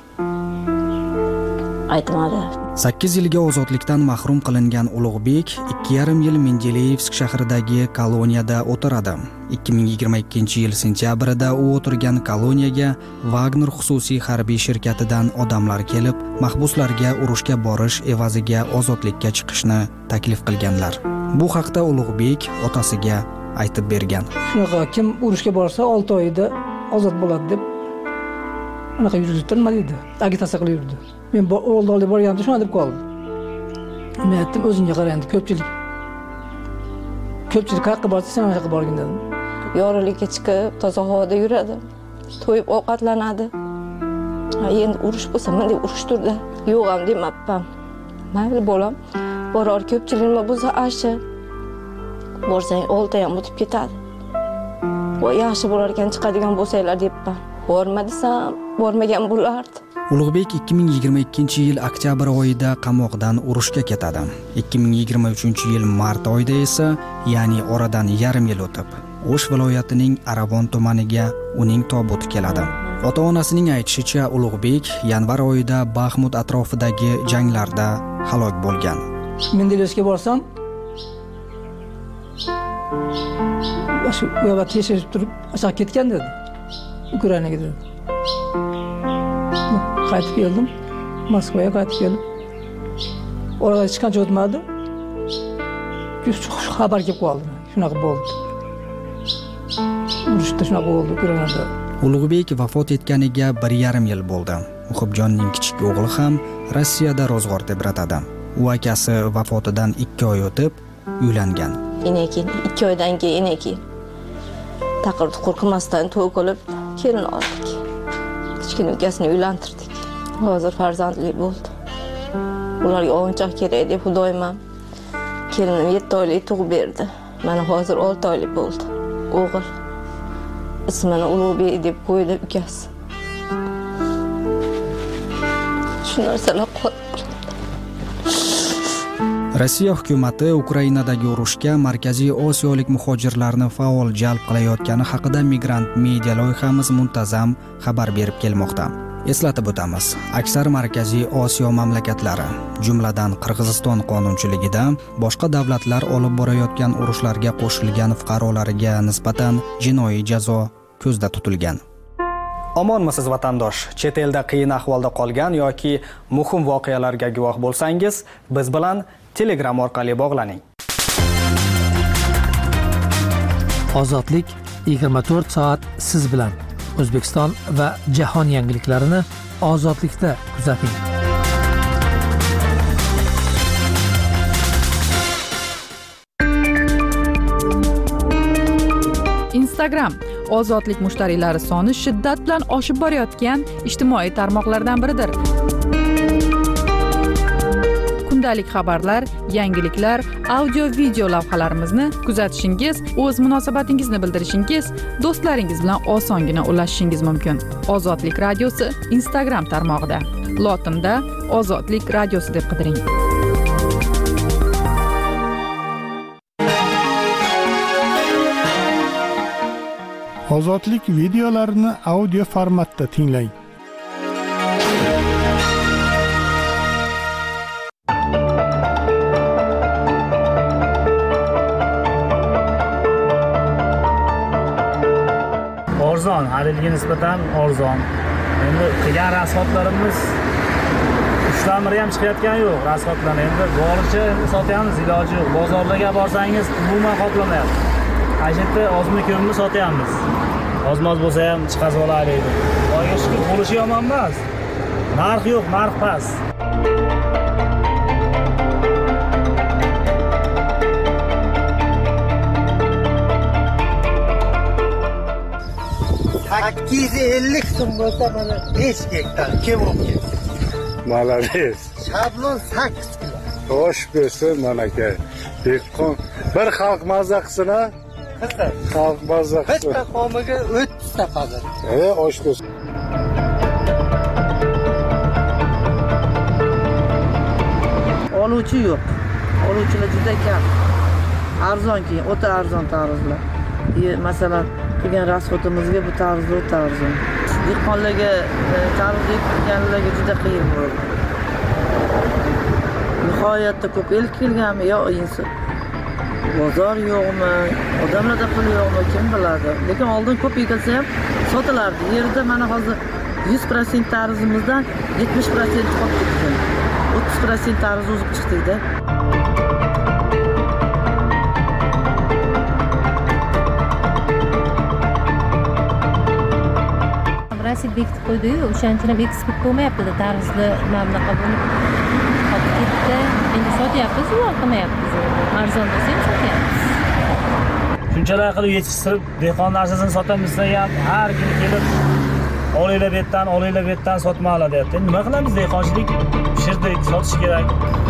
aytmadi. sakkiz yilga ozodlikdan mahrum qilingan Ulug'bek ikki yarim yil Mendeleyevsk shahridagi koloniyada o'tiradi. ikki ming yigirma ikkinchi yil sentyabrida u o'tirgan koloniyaga Wagner xususiy harbiy shirkatidan odamlar kelib, mahbuslarga urushga borish evaziga ozodlikka chiqishni taklif qilganlar. Bu haqda Ulug'bek otasiga aytib bergan. Shunaqa kim urushga borsa olti oyda ozod bo'ladi deb anaqa yurgiztirma dedi. Agitatsiya qilib yurdi. Men o'g'ilni borganimda shuna deb qoldim. Men aytdim, o'zingga qara endi ko'pchilik. Ko'pchilik haqqa borsa sen haqqa borgin dedim. Yorug'likka chiqib, toza havoda yuradi. To'yib ovqatlanadi. Ha, endi urush bo'lsa, menday urush turdi. Yo'q ham demabman. Mayli bolam, boror ko'pchilik nima bo'lsa ashi. Borsang olti ham o'tib ketadi. Voy yaxshi bo'lar ekan chiqadigan bo'lsanglar debman. Borma desam, bormagan bo'lardi. Ulug'bek ikki ming yigirma ikkinchi yil oktyabr oyida qamoqdan urushga ketadi. ikki ming yigirma uchinchi yil mart oyida esa, ya'ni oradan yarim yil o'tib, O'sh viloyatining Aravon tumaniga uning tobuti keladi. Ota-onasining aytishicha, Ulug'bek yanvar oyida Baxmut atrofidagi janglarda halok bo'lgan. Mendeleyevskga borsam, shu yo'lda tekshirib turib, aşağı ketgan dedi. Ukrainaga dedi. Qaytib keldim. Moskvaga qaytib keldim. Orada hech qancha o'tmadi. Shu xabar kelib qoldi. Shunaqa bo'ldi. Urushda shunaqa bo'ldi Ukrainada. Ulug'bek vafot etganiga bir yarim yil bo'ldi. Muhibjonning kichik o'g'li ham Rossiyada ro'zg'or tebratadi. U akasi vafotidan ikki oy o'tib uylangan. Enekin ikki oydan keyin enekin. Taqirdi qo'rqmasdan to'y qilib kelin oldik. Kichkina ukasini uylantirdik. Hozir farzandli bo'ldi. Ularga o'yinchoq kerak deb xudoyman. Kelinim yetti oylik tug'ib berdi. Mana hozir olti oylik bo'ldi. O'g'il. Ismini Ulug'bek deb qo'ydi ukasi. Shu narsalar qoldi. Rossiya hukumati Ukrainadagi urushga Markaziy Osiyolik muhojirlarni faol jalb qilayotgani haqida Migrant Media loyihamiz muntazam xabar berib kelmoqda. Eslatib o'tamiz, aksar Markaziy Osiyo mamlakatlari, jumladan Qirg'iziston qonunchiligida boshqa davlatlar olib borayotgan urushlarga qo'shilgan fuqarolariga nisbatan jinoiy jazo ko'zda tutilgan. Omonmisiz vatandosh? Chet elda qiyin ahvolda qolgan yoki muhim voqealarga guvoh bo'lsangiz, biz bilan Telegram orqali bog'laning. Ozodlik yigirma to'rt soat siz bilan. O'zbekiston va jahon yangiliklarini Ozodlikda kuzating. Instagram ozodlik mushtariylari soni shiddat bilan oshib borayotgan ijtimoiy tarmoqlardan biridir. Kundalik xabarlar, yangiliklar, audio video lavhalarimizni kuzatishingiz, o'z munosabatingizni bildirishingiz, do'stlaringiz bilan osongina ulashishingiz mumkin. Ozodlik radiosi Instagram tarmog'ida. Lotinda Ozodlik radiosi deb qidiring. Ozodlik videolarini audio formatda tinglang. Arzon, haliga nisbatan arzon. Endi qilgan rasxotlarimiz uchdan biri ham chiqayotgani yo'q rasxotlar. Endi boricha endi sotyapmiz, iloji yo'q. Bozorlarga borsangiz umuman qoplamayapti. Ajitda ozmi ko'pmi sotyapmiz. Ozmoz bo'lsa ham chiqazib olaylik. Xudoga shukr, bo'lishi yomon emas. Narx yo'q, narx past. sakkiz yuz ellik so'm bo'lsa mana besh gektar kim olib ketdi. Malades. Shablon sakkiz kilo. Xo'sh bo'lsin manaka. Dehqon bir xalq mazza qilsin-a? Xalq mazza qilsin. Bitta qomiga o'ttiz ta faza. E, osh bo'lsin. Oluvchi yo'q. Oluvchilar juda kam. Arzon keyin, o'ta arzon tarzlar. Masalan, qilgan rasxotimizga bu tarzda o'ta arzon. Dehqonlarga tarzda qilganlarga juda qiyin bo'ldi. Nihoyatda ko'p el kelganmi yo inson. Bozor yo'qmi, odamlarda pul yo'qmi, kim biladi. Lekin oldin ko'p ekilsa ham sotilardi. Yerda mana hozir yuz foiz tarzimizdan yetmish foiz qolib ketdi. o'ttiz foiz tarz o'zib chiqdi-da. Rossiya bekitib qo'ydi-yu, o'shaning uchun ham eksport bo'lmayapti-da, tarzni mana bunaqa bo'lib qolib ketdi. Endi sotyapmiz, ular qilmayapmiz. Arzon bo'lsa ham sotyapmiz. Shunchalar qilib yetishtirib, dehqon narsasini sotamiz ham har kun kelib olinglar bu yerdan, olinglar bu yerdan sotmoqlar deyapti. Nima qilamiz? Dehqonchilik pishirdik, sotish kerak.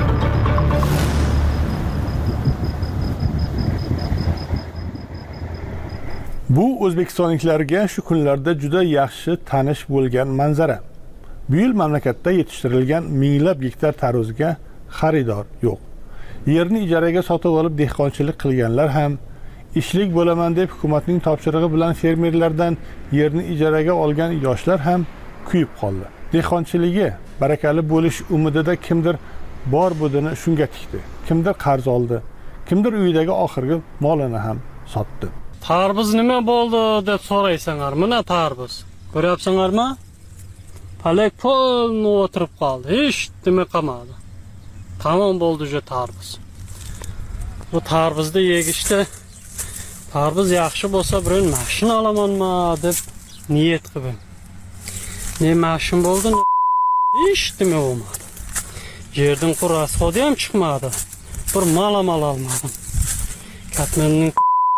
Bu o'zbekistonliklarga shu kunlarda juda yaxshi tanish bo'lgan manzara. Bu yil mamlakatda yetishtirilgan minglab gektar tarvuzga xaridor yo'q. Yerni ijaraga sotib olib dehqonchilik qilganlar ham, ishlik bo'laman deb hukumatning topshirig'i bilan fermerlardan yerni ijaraga olgan yoshlar ham kuyib qoldi. Dehqonchiligi barakali bo'lish umidida kimdir bor budini shunga tikdi, kimdir qarz oldi, kimdir uyidagi oxirgi molini ham sotdi. Tarvuz nima bo'ldi deb so'raysanlar, mana tarvuz. Ko'ryapsizlarmi? Palak polni o'tirib qoldi, hech nima qolmadi. Tamom bo'ldi ju tarvuz. Bu tarvuzni yegishda tarvuz yaxshi bo'lsa biron mashina olamanmi deb niyat qildim. Ne mashin bo'ldi, hech nima bo'lmadi. Yerdan qurasi xodi ham chiqmadi. Bir malamal olmadim. Katmenning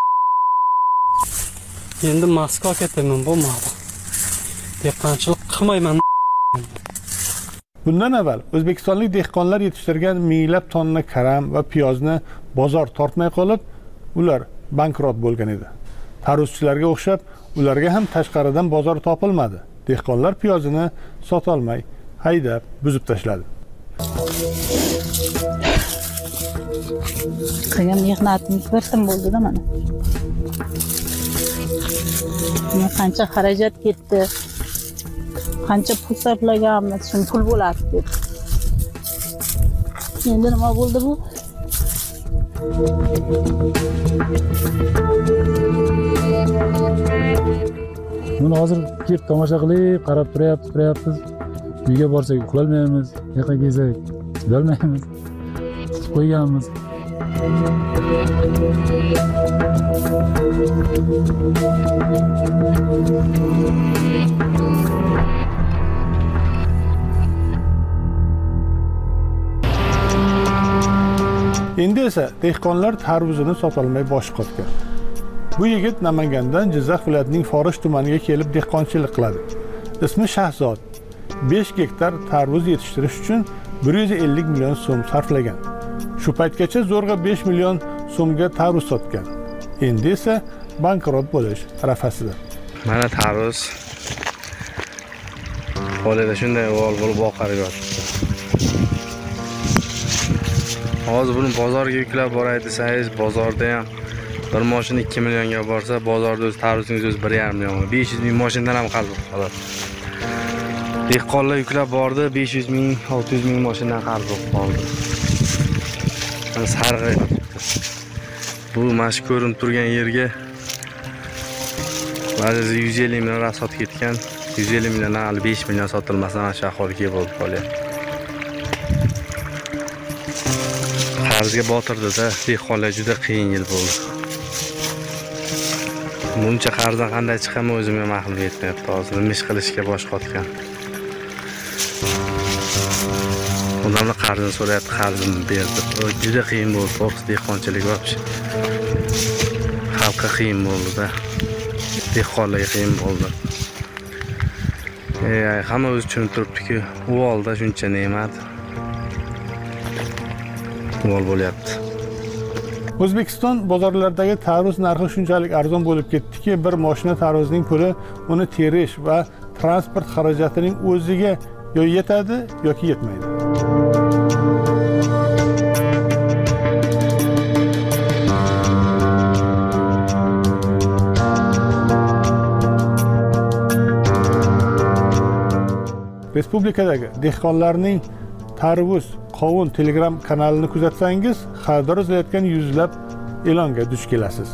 endi Moskva ketaman bo'lmadi. Dehqonchilik qilmayman. Bundan avval o'zbekistonlik dehqonlar yetishtirgan minglab tonna karam va piyozni bozor tortmay qolib, ular bankrot bo'lgan edi. Tarvuzchilarga o'xshab, ularga ham tashqaridan bozor topilmadi. Dehqonlar piyozini sota olmay, haydab, buzib tashladi. Qilgan mehnatimiz bir tim bo'ldi-da mana. Men qancha xarajat ketdi, qancha pul sarflaganmiz, shun pul bo'ladi deb. Endi nima bo'ldi bu? Buni hozir kelib tomosha qilib, qarab turayapmiz, turayapmiz. Uyga borsak uxlolmaymiz, yoqqa kelsak uxlolmaymiz. Qo'yganmiz. Endi esa dehqonlar tarvuzini sotolmay bosh qotgan. Bu yigit Namangandan Jizzax viloyatining Forish tumaniga kelib dehqonchilik qiladi. Ismi Shahzod. besh gektar tarvuz yetishtirish uchun bir yuz ellik million so'm sarflagan. Shu paytgacha zo'rg'a besh million so'mga tarvuz sotgan. Endi esa bankrot bo'lish arafasida. Mana tarvuz qo'lida shunday o'g'il bo'lib oqarib yotibdi. Hozir buni bozorga yuklab boray desangiz, bozorda ham bir mashina ikki millionga borsa, bozorda o'z tarvuzingiz o'zi bir yarim million. besh yuz ming mashinadan ham qarz bo'ladi. Dehqonlar yuklab bordi, besh yuz ming, olti yuz ming mashinadan qarz bo'lib qoldi. Mana sarg'ayib ketdi. Bu mana shu ko'rinib turgan yerga ba'zi yuz ellik million rasot ketgan. yuz ellik milliondan hali besh million sotilmasdan ana shu aholiga bo'lib qolyapti. Qarzga botirdi-da, dehqonlar juda qiyin yil bo'ldi. Buncha qarzdan qanday chiqaman o'zim ham aqlim yetmayapti hozir. Nima ish qilishga bosh qotgan. Odamlar qarzini so'rayapti, qarzimni berdi. Juda qiyin bo'ldi, to'g'risi dehqonchilik vobshe. Xalqqa qiyin bo'ldi-da. Dehqonlarga qiyin bo'ldi. Ey, hamma o'zi tushunib turibdi-ku, u holda shuncha ne'mat mol bo'lyapti. O'zbekiston bozorlaridagi tarvuz narxi shunchalik arzon bo'lib ketdiki, bir mashina tarvuzning puli uni terish va transport xarajatining o'ziga yo yetadi yoki yetmaydi. Respublikadagi dehqonlarning tarvuz, qovun Telegram kanalini kuzatsangiz, xaridor izlayotgan yuzlab e'longa duch kelasiz.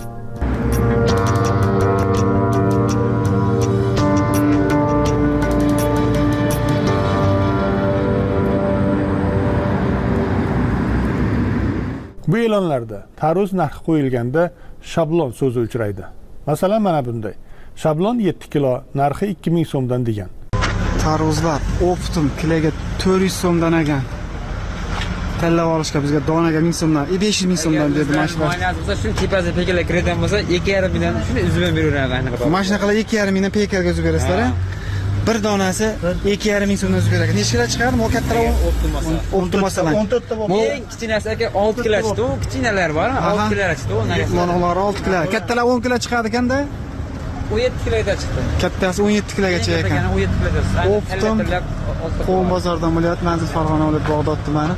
Bu e'lonlarda tarvuz narxi qo'yilganda shablon so'zi uchraydi. Masalan, mana bunday. Shablon yetti kilo, narxi ikki ming so'mdan degan. Tarvuzlar optim kiloga to'rt yuz so'mdan ekan. Tanlab olishga bizga donaga ming so'mdan, besh yuz ming so'mdan dedi mashina. Mayonez bo'lsa, shuni tepasiga pekelga kiradigan bo'lsa, ikki yarim mingdan shuni uzib beraveradi. Mashina qilib ikki yarim mingdan pekelga uzib berasizlar. Bir donasi ikki yarim ming so'mdan uzib beradi. Necha kilo chiqadi? Bu kattaroq optim masalan. o'n to'rtta bor. Eng kichkinasi aka olti kilo chiqdi. U kichkinalar bormi? olti kilo chiqdi. Monolar olti kilo. Kattalar o'n kilo chiqadi ekanda. o'n yetti kiloga chiqdi. Kattasi o'n yetti kilogacha ekan. o'n yetti kiloga. Optim Qo'm bozoridan viloyat Manzil Farg'ona viloyat Bog'dod tumani.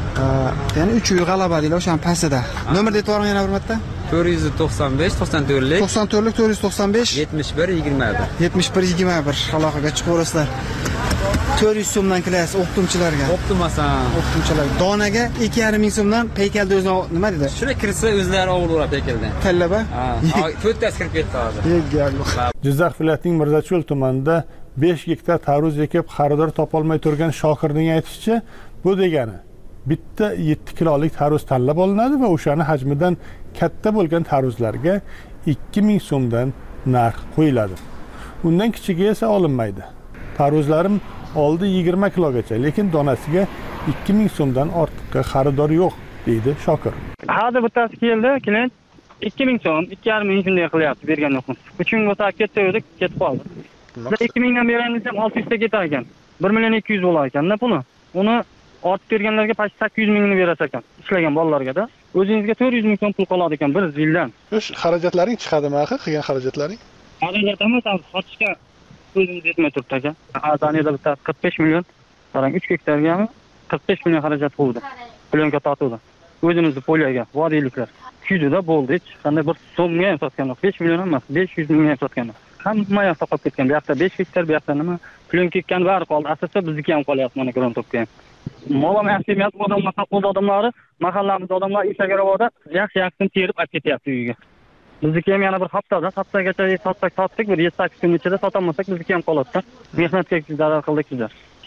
Ya'ni uch uy g'alaba deylar o'sha pastida. Nomer aytib o'raman yana bir marta. to'rt yuz to'qson besh to'qson to'rtlik to'qson to'rtlik to'rt yuz to'qson besh yetmish bir yigirma bir yetmish bir yigirma bir aloqaga chiqaverasizlar. to'rt yuz so'mdan kilaysiz optimchilarga. Optimasan. Optimchilar. Donaga ikki yarim ming so'mdan peykalda o'zi nima dedi? Shuna kirsa o'zlari olaveradi peykaldan. Tallaba? Ha, to'rttasi kirib ketdi hozir. Jizzax viloyatining Mirzacho'l tumanida besh gektar tarvuz ekib xaridor topolmay turgan Shokirning aytishicha, bu degani bitta yetti kilolik tarvuz tanlab olinadi va o'shani hajmidan katta bo'lgan tarvuzlarga ikki ming so'mdan narx qo'yiladi. Undan kichigi esa olinmaydi. Tarvuzlarim oldi yigirma kilogacha, lekin donasiga ikki ming so'mdan ortiqqa xaridor yo'q, deydi Shokir. Hozir bittasi keldi, klient ikki ming so'm, ikki yarim ming shunday qilyapti, bergan yo'qmiz. uch ming o'ta ketdi, ketib qoldi. Biz ikki mingdan beramiz ham olti yuzta ketar ekan. bir million ikki yuz bo'lar ekan-da puli. Uni ortib berganlarga past sakkiz yuz mingni berar ekan, ishlagan bolalarga-da. O'zingizga to'rt yuz ming so'm pul qoladi ekan bir yildan. O'sh xarajatlaring chiqadimi, axir qilgan xarajatlaring? Xarajatimiz sotishga o'zimiz yetmay turibdi aka. Azaniyada bitta qirq besh million, qarang uch gektargami qirq besh million xarajat bo'ldi. Plyonka tortuvdi. O'zimizni polyaga, vodiyliklar. Kuzida bo'ldi, hech qanday bir so'mga ham sotgan yo'q. besh million emas, besh yuz mingga ham sotgan yo'q. Hamma yoqda qolib ketgan. Bu yoqda besh gektar, bu yoqda nima? Plyonka ketgan bari qoldi. Asosda bizniki ham qolyapti mana gron topga ham. Molam yaxshi emas, odamlar saqlov odamlari, mahallamizda odamlar Isagarovoda yaxshi-yaxshisini terib olib ketyapti uyiga. Bizniki ham yana bir haftada, haftagacha sotsak sotdik, bir yetti sakkiz kun ichida sotolmasak bizniki ham qoladi-da. Mehnatga zarar qildik bizlar.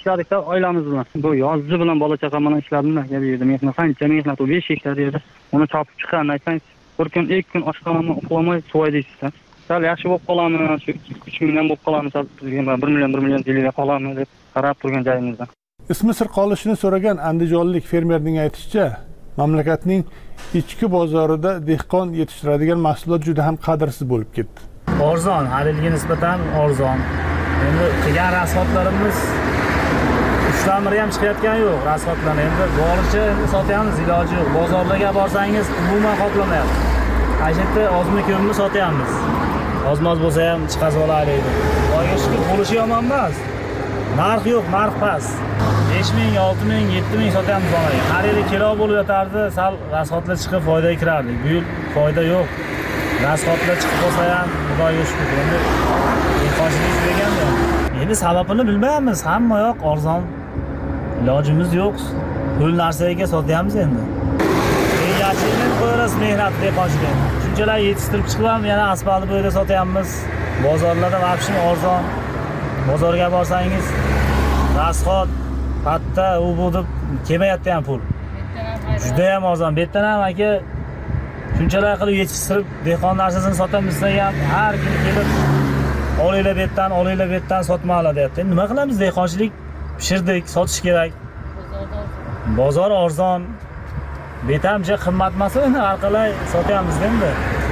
ishladik-da oilamiz bilan. Bu yozchi bilan bola chaqam bilan ishladim-da. Bu yerda mehnat, qancha mehnat, u besh gektar yerda. Uni chopib chiqqanini aytsangiz, bir kun, ikki kun oshxonamni uxlamay suvaydaysiz-da. Sal yaxshi bo'lib qolamiz, shu uch million bo'lib qolamiz, bizga bir million bir million yilga qolamiz deb qarab turgan joyimizda. Ismi sir qolishini so'ragan andijonlik fermerning aytishicha, mamlakatning ichki bozorida dehqon yetishtiradigan mahsulot juda ham qadrsiz bo'lib ketdi. Arzon, har yilga nisbatan arzon. Endi qilgan rasxodlarimiz uchdan biri ham chiqayotgani yo'q, rasxodlar endi boricha endi sotyapmiz, iloji yo'q. Bozorlarga borsangiz umuman qoplamayapti. Qayerda ozmi ko'pmi sotyapmiz. Ozmoz bo'lsa ham chiqazib olaylik. Xudoga shukr, bo'lishi yomon emas. Narx yo'q, narx past. besh ming, olti ming, yetti ming sotyapmiz onaga. Har yili kilo bo'lib yotardi, sal rasxodlar chiqib foydaga kirardik. Bu yil foyda yo'q. Rasxodlar chiqib qolsa ham Xudoga shukr. Endi dehqonchilik deganda endi sababini bilmaymiz. Hamma yoq arzon. Ilojimiz yo'q. Pul narsaga sotyapmiz endi. Yaxshilik qo'yamiz mehnat dehqonchilik. Shunchalar yetishtirib chiqib ham yana asfaltni bo'yida sotyapmiz. Bozorlarda vaqtin arzon. Bozorga borsangiz rasxod, patta, u bu deb kelmayapti ham pul. Juda ham arzon. Bu yerdan ham aka shunchalar qilib yetishtirib dehqon narsasini sotamiz ham har kun kelib olinglar bu yerdan, olinglar bu yerdan sotmoqlar deyapti. Nima qilamiz? Dehqonchilik pishirdik, sotish kerak. Bozor arzon. Betamcha qimmat emas, endi har qalay sotyapmiz endi.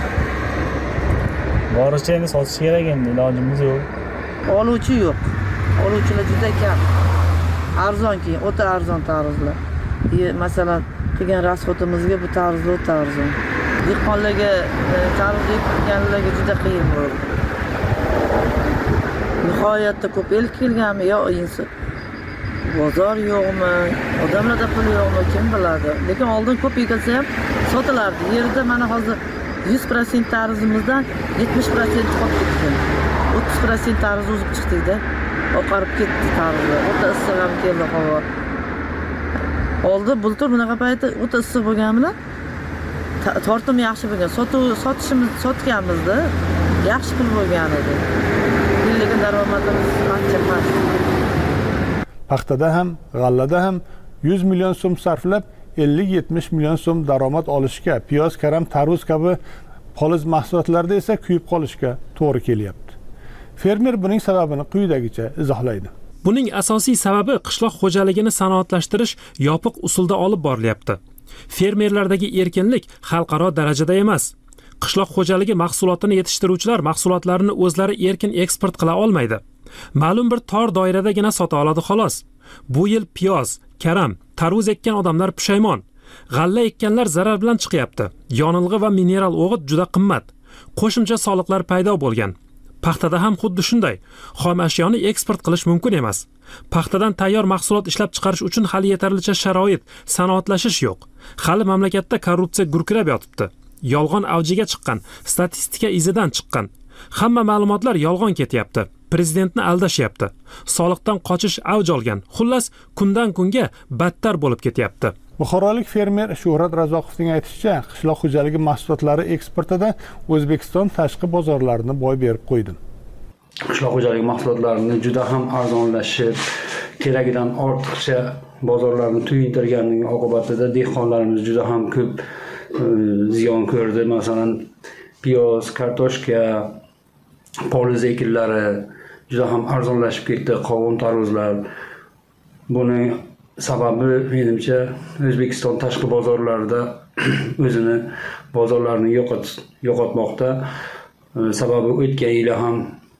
Boricha endi sotish kerak endi, ilojimiz yo'q. Oluvchi yo'q. Oluvchilar juda kam. Arzon keyin, o'ta arzon tarzlar. Masalan, qilgan rasxotimizga bu tarzlar o'ta arzon. Dehqonlarga tarzlik qilganlarga juda qiyin bo'ldi. Nihoyatda ko'p el kelganmi yo inson. Bozor yo'qmi, odamlarda pul yo'qmi, kim biladi. Lekin oldin ko'p egilsa ham sotilardi. Yerda mana hozir yuz foiz tarzimizdan yetmish foiz qolib ketdi. o'ttiz foiz tarz o'zib chiqdi-da. Oqarib ketdi tarzi. O'ta issiq ham keldi havo. Oldin bultur bunaqa payti o'ta issiq bo'lgani bilan tortim yaxshi bo'lgan. Sotuv sotishimiz sotganmizda yaxshi pul bo'lgan edi. Lekin daromadimiz ancha past. Paxtada ham, g'allada ham yuz million so'm sarflab ellik yetmish million so'm daromad olishga, piyoz, karam, tarvuz kabi poliz mahsulotlarda esa kuyib qolishga to'g'ri kelyapti. Fermer buning sababini quyidagicha izohlaydi. Buning asosiy sababi qishloq xo'jaligini sanoatlashtirish yopiq usulda olib borilyapti. Fermerlardagi erkinlik xalqaro darajada emas. Qishloq xo'jaligi mahsulotini yetishtiruvchilar mahsulotlarini o'zlari erkin eksport qila olmaydi. Ma'lum bir tor doiradagina sota oladi xolos. Bu yil piyoz, karam, tarvuz ekkan odamlar pushaymon. G'alla ekkanlar zarar bilan chiqyapti. Yonilg'i va mineral o'g'it juda qimmat. Qo'shimcha soliqlar paydo bo'lgan. Paxtada ham xuddi shunday. Xom ashyoni eksport qilish mumkin emas. Paxtadan tayyor mahsulot ishlab chiqarish uchun hali yetarlicha sharoit, sanoatlashish yo'q. Hali mamlakatda korrupsiya gurkirab yotibdi. Yolg'on avjiga chiqqan, statistika izidan chiqqan. Hamma ma'lumotlar yolg'on ketyapti. Prezidentni aldashyapti. Soliqdan qochish avj olgan. Xullas, kundan kunga battar bo'lib ketyapti. Buxorolik fermer Shuhrat Razoqovning aytishicha, qishloq xo'jaligi mahsulotlari eksportida O'zbekiston tashqi bozorlarini boy berib qo'ydi. Qishloq xo'jaligi mahsulotlarini juda ham arzonlashib, keragidan ortiqcha bozorlarni tuyintirganning oqibatida dehqonlarimiz juda ham ko'p ziyon ko'rdi. Masalan, piyoz, kartoshka, poliz ekinlari juda ham arzonlashib ketdi, qovun, tarvuzlar. Buni sababi menimcha O'zbekiston tashqi bozorlarida o'zini bozorlarini yo'qotmoqda. Sababi o'tgan yil ham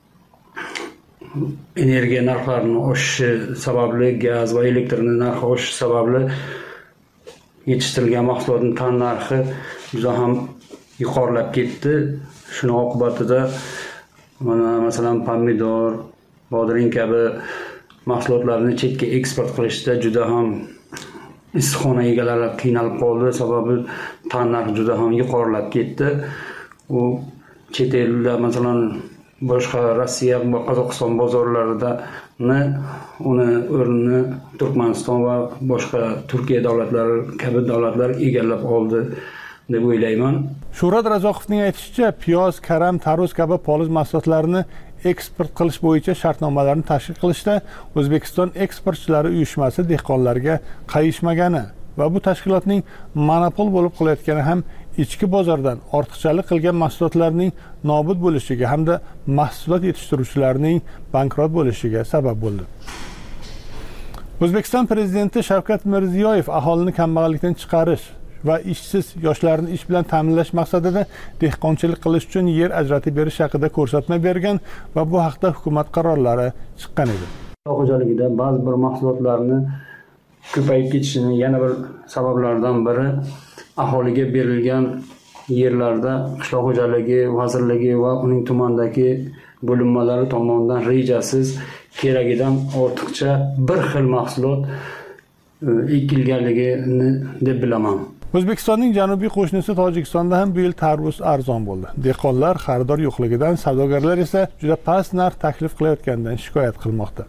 energiya narxlarining oshishi sababli, gaz va elektrning narxi oshishi sababli yetishtirilgan mahsulotning tan narxi juda ham yuqorilab ketdi. Shuning oqibatida mana masalan pomidor, bodring kabi mahsulotlarni chetga eksport qilishda juda ham issiqxona egalari qiynalib qoldi. Sababi tan narxi juda ham yuqorilab ketdi. U chet elda masalan boshqa Rossiya va Qozog'iston bozorlarida uni o'rnini Turkmaniston va boshqa Turkiya davlatlari kabi davlatlar egallab oldi. deb o'ylayman. Shuhrat Razoqovning aytishicha, piyoz, karam, tarvuz kabi poliz mahsulotlarini eksport qilish bo'yicha shartnomalarni tashkil qilishda O'zbekiston eksportchilari uyushmasi dehqonlarga qayishmagani va bu tashkilotning monopol bo'lib qolayotgani ham ichki bozordan ortiqchalik qilgan mahsulotlarning nobud bo'lishiga hamda mahsulot yetishtiruvchilarning bankrot bo'lishiga sabab bo'ldi. O'zbekiston prezidenti Shavkat Mirziyoyev aholini kambag'allikdan chiqarish va ishsiz yoshlarni ish bilan ta'minlash maqsadida dehqonchilik qilish uchun yer ajratib berish haqida ko'rsatma bergan va bu haqda hukumat qarorlari chiqqan edi. Qishloq xo'jaligida ba'zi bir mahsulotlarni ko'payib ketishini yana bir sabablaridan biri aholiga berilgan yerlarda qishloq xo'jaligi vazirligi va uning tumandagi bo'linmalari tomonidan rejasiz keragidan ortiqcha bir xil mahsulot ekilganligini deb bilaman. O'zbekistonning janubiy qo'shnisi Tojikistonda ham bu yil tarvuz arzon bo'ldi. Dehqonlar xaridor yo'qligidan, savdogarlar esa juda past narx taklif qilayotganidan shikoyat qilmoqda.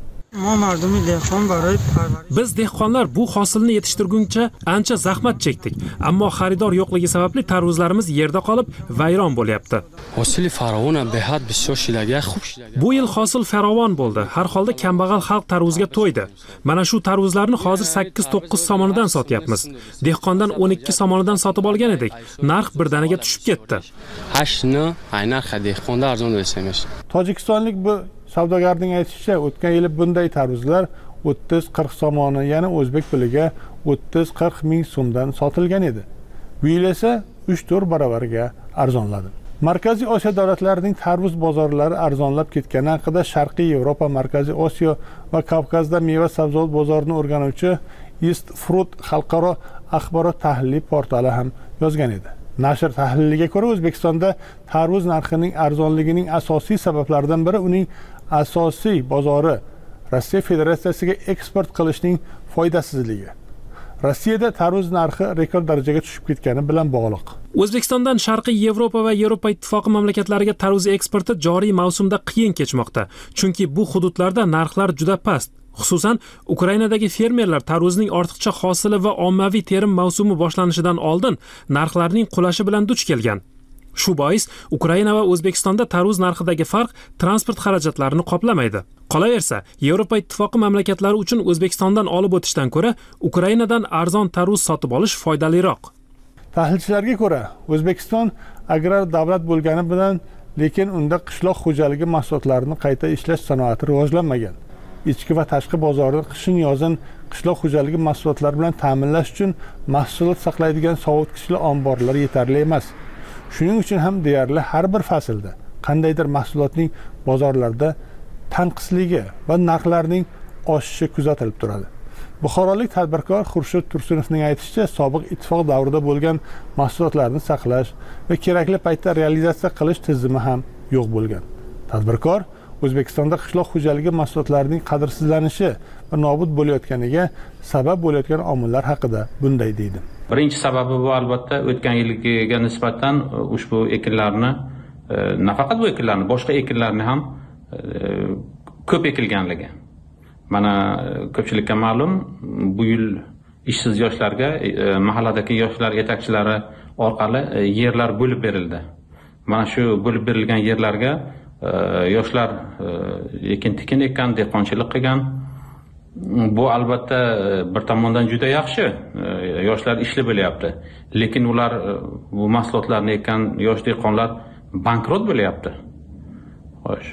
Biz dehqonlar bu hosilni yetishtirguncha ancha zahmat chekdik, ammo xaridor yo'qligi sababli tarvuzlarimiz yerda qolib vayron bo'lyapti. Hosili farovon behad bisyor shilaga xub shilaga. Bu yil hosil farovon bo'ldi. Har holda kambag'al xalq tarvuzga to'ydi. Mana shu tarvuzlarni hozir sakkiz to'qqiz somonidan sotyapmiz. Dehqondan o'n ikki somonidan sotib olgan edik. Narx birdaniga tushib ketdi. Hashni ay narxi dehqonda arzon bo'lsa-emish. Tojikistonlik bu savdogarning aytishicha, o'tgan yili bunday tarvuzlar o'ttiz qirq somoni, ya'ni o'zbek piliga o'ttiz qirq ming so'mdan sotilgan edi. Bu yil esa uch to'rt barobarga arzonladi. Markaziy Osiyo davlatlarining tarvuz bozorlari arzonlab ketgani haqida Sharqiy Yevropa, Markaziy Osiyo va Kavkazda meva sabzavot bozorini o'rganuvchi East Fruit xalqaro axborot tahliliy portali ham yozgan edi. Nashr tahliliga ko'ra, O'zbekistonda tarvuz narxining arzonligining asosiy sabablaridan biri uning asosiy bozori Rossiya Federatsiyasiga eksport qilishning foydasizligi. Rossiyada tarvuz narxi rekord darajaga tushib ketgani bilan bog'liq. O'zbekistondan Sharqiy Yevropa va Yevropa ittifoqi mamlakatlariga tarvuz eksporti joriy mavsumda qiyin kechmoqda, chunki bu hududlarda narxlar juda past. Xususan, Ukrainadagi fermerlar tarvuzning ortiqcha hosili va ommaviy terim mavsumi boshlanishidan oldin narxlarning qulashi bilan duch kelgan. Shu bois Ukraina va O'zbekistonda tarvuz narxidagi farq transport xarajatlarini qoplamaydi. Qolaversa, Yevropa ittifoqi mamlakatlari uchun O'zbekistondan olib o'tishdan ko'ra Ukrainadan arzon tarvuz sotib olish foydaliroq. Tahlilchilarga ko'ra, O'zbekiston agrar davlat bo'lgani bilan, lekin unda qishloq xo'jaligi mahsulotlarini qayta ishlash sanoati rivojlanmagan. Ichki va tashqi bozorni qishin-yozin qishloq xo'jaligi mahsulotlari bilan ta'minlash uchun mahsulot saqlaydigan sovutgichli omborlar yetarli emas. Shuning uchun ham deyarli har bir faslda qandaydir mahsulotning bozorlarda tanqisligi va narxlarning oshishi kuzatilib turadi. Buxorolik tadbirkor Xurshid Tursunovning aytishicha, sobiq ittifoq davrida bo'lgan mahsulotlarni saqlash va kerakli paytda realizatsiya qilish tizimi ham yo'q bo'lgan. Tadbirkor O'zbekistonda qishloq xo'jaligi mahsulotlarining qadrsizlanishi va nobud bo'layotganiga sabab bo'layotgan omillar haqida bunday deydi. Birinchi sababi bu albatta o'tgan yilgiga nisbatan ushbu ekinlarni, nafaqat bu ekinlarni, boshqa ekinlarni ham ko'p ekilganligi. Mana ko'pchilikka ma'lum, bu yil ishsiz yoshlarga mahalladagi yoshlar yetakchilari orqali yerlar bo'lib berildi. Mana shu bo'lib berilgan yerlarga yoshlar ekin-tikin ekkan, dehqonchilik qilgan. Bu albatta bir tomondan juda yaxshi, yoshlar ishli bo'lyapti. Lekin ular bu mahsulotlarni ekkan yosh dehqonlar bankrot bo'lyapti. Xo'sh,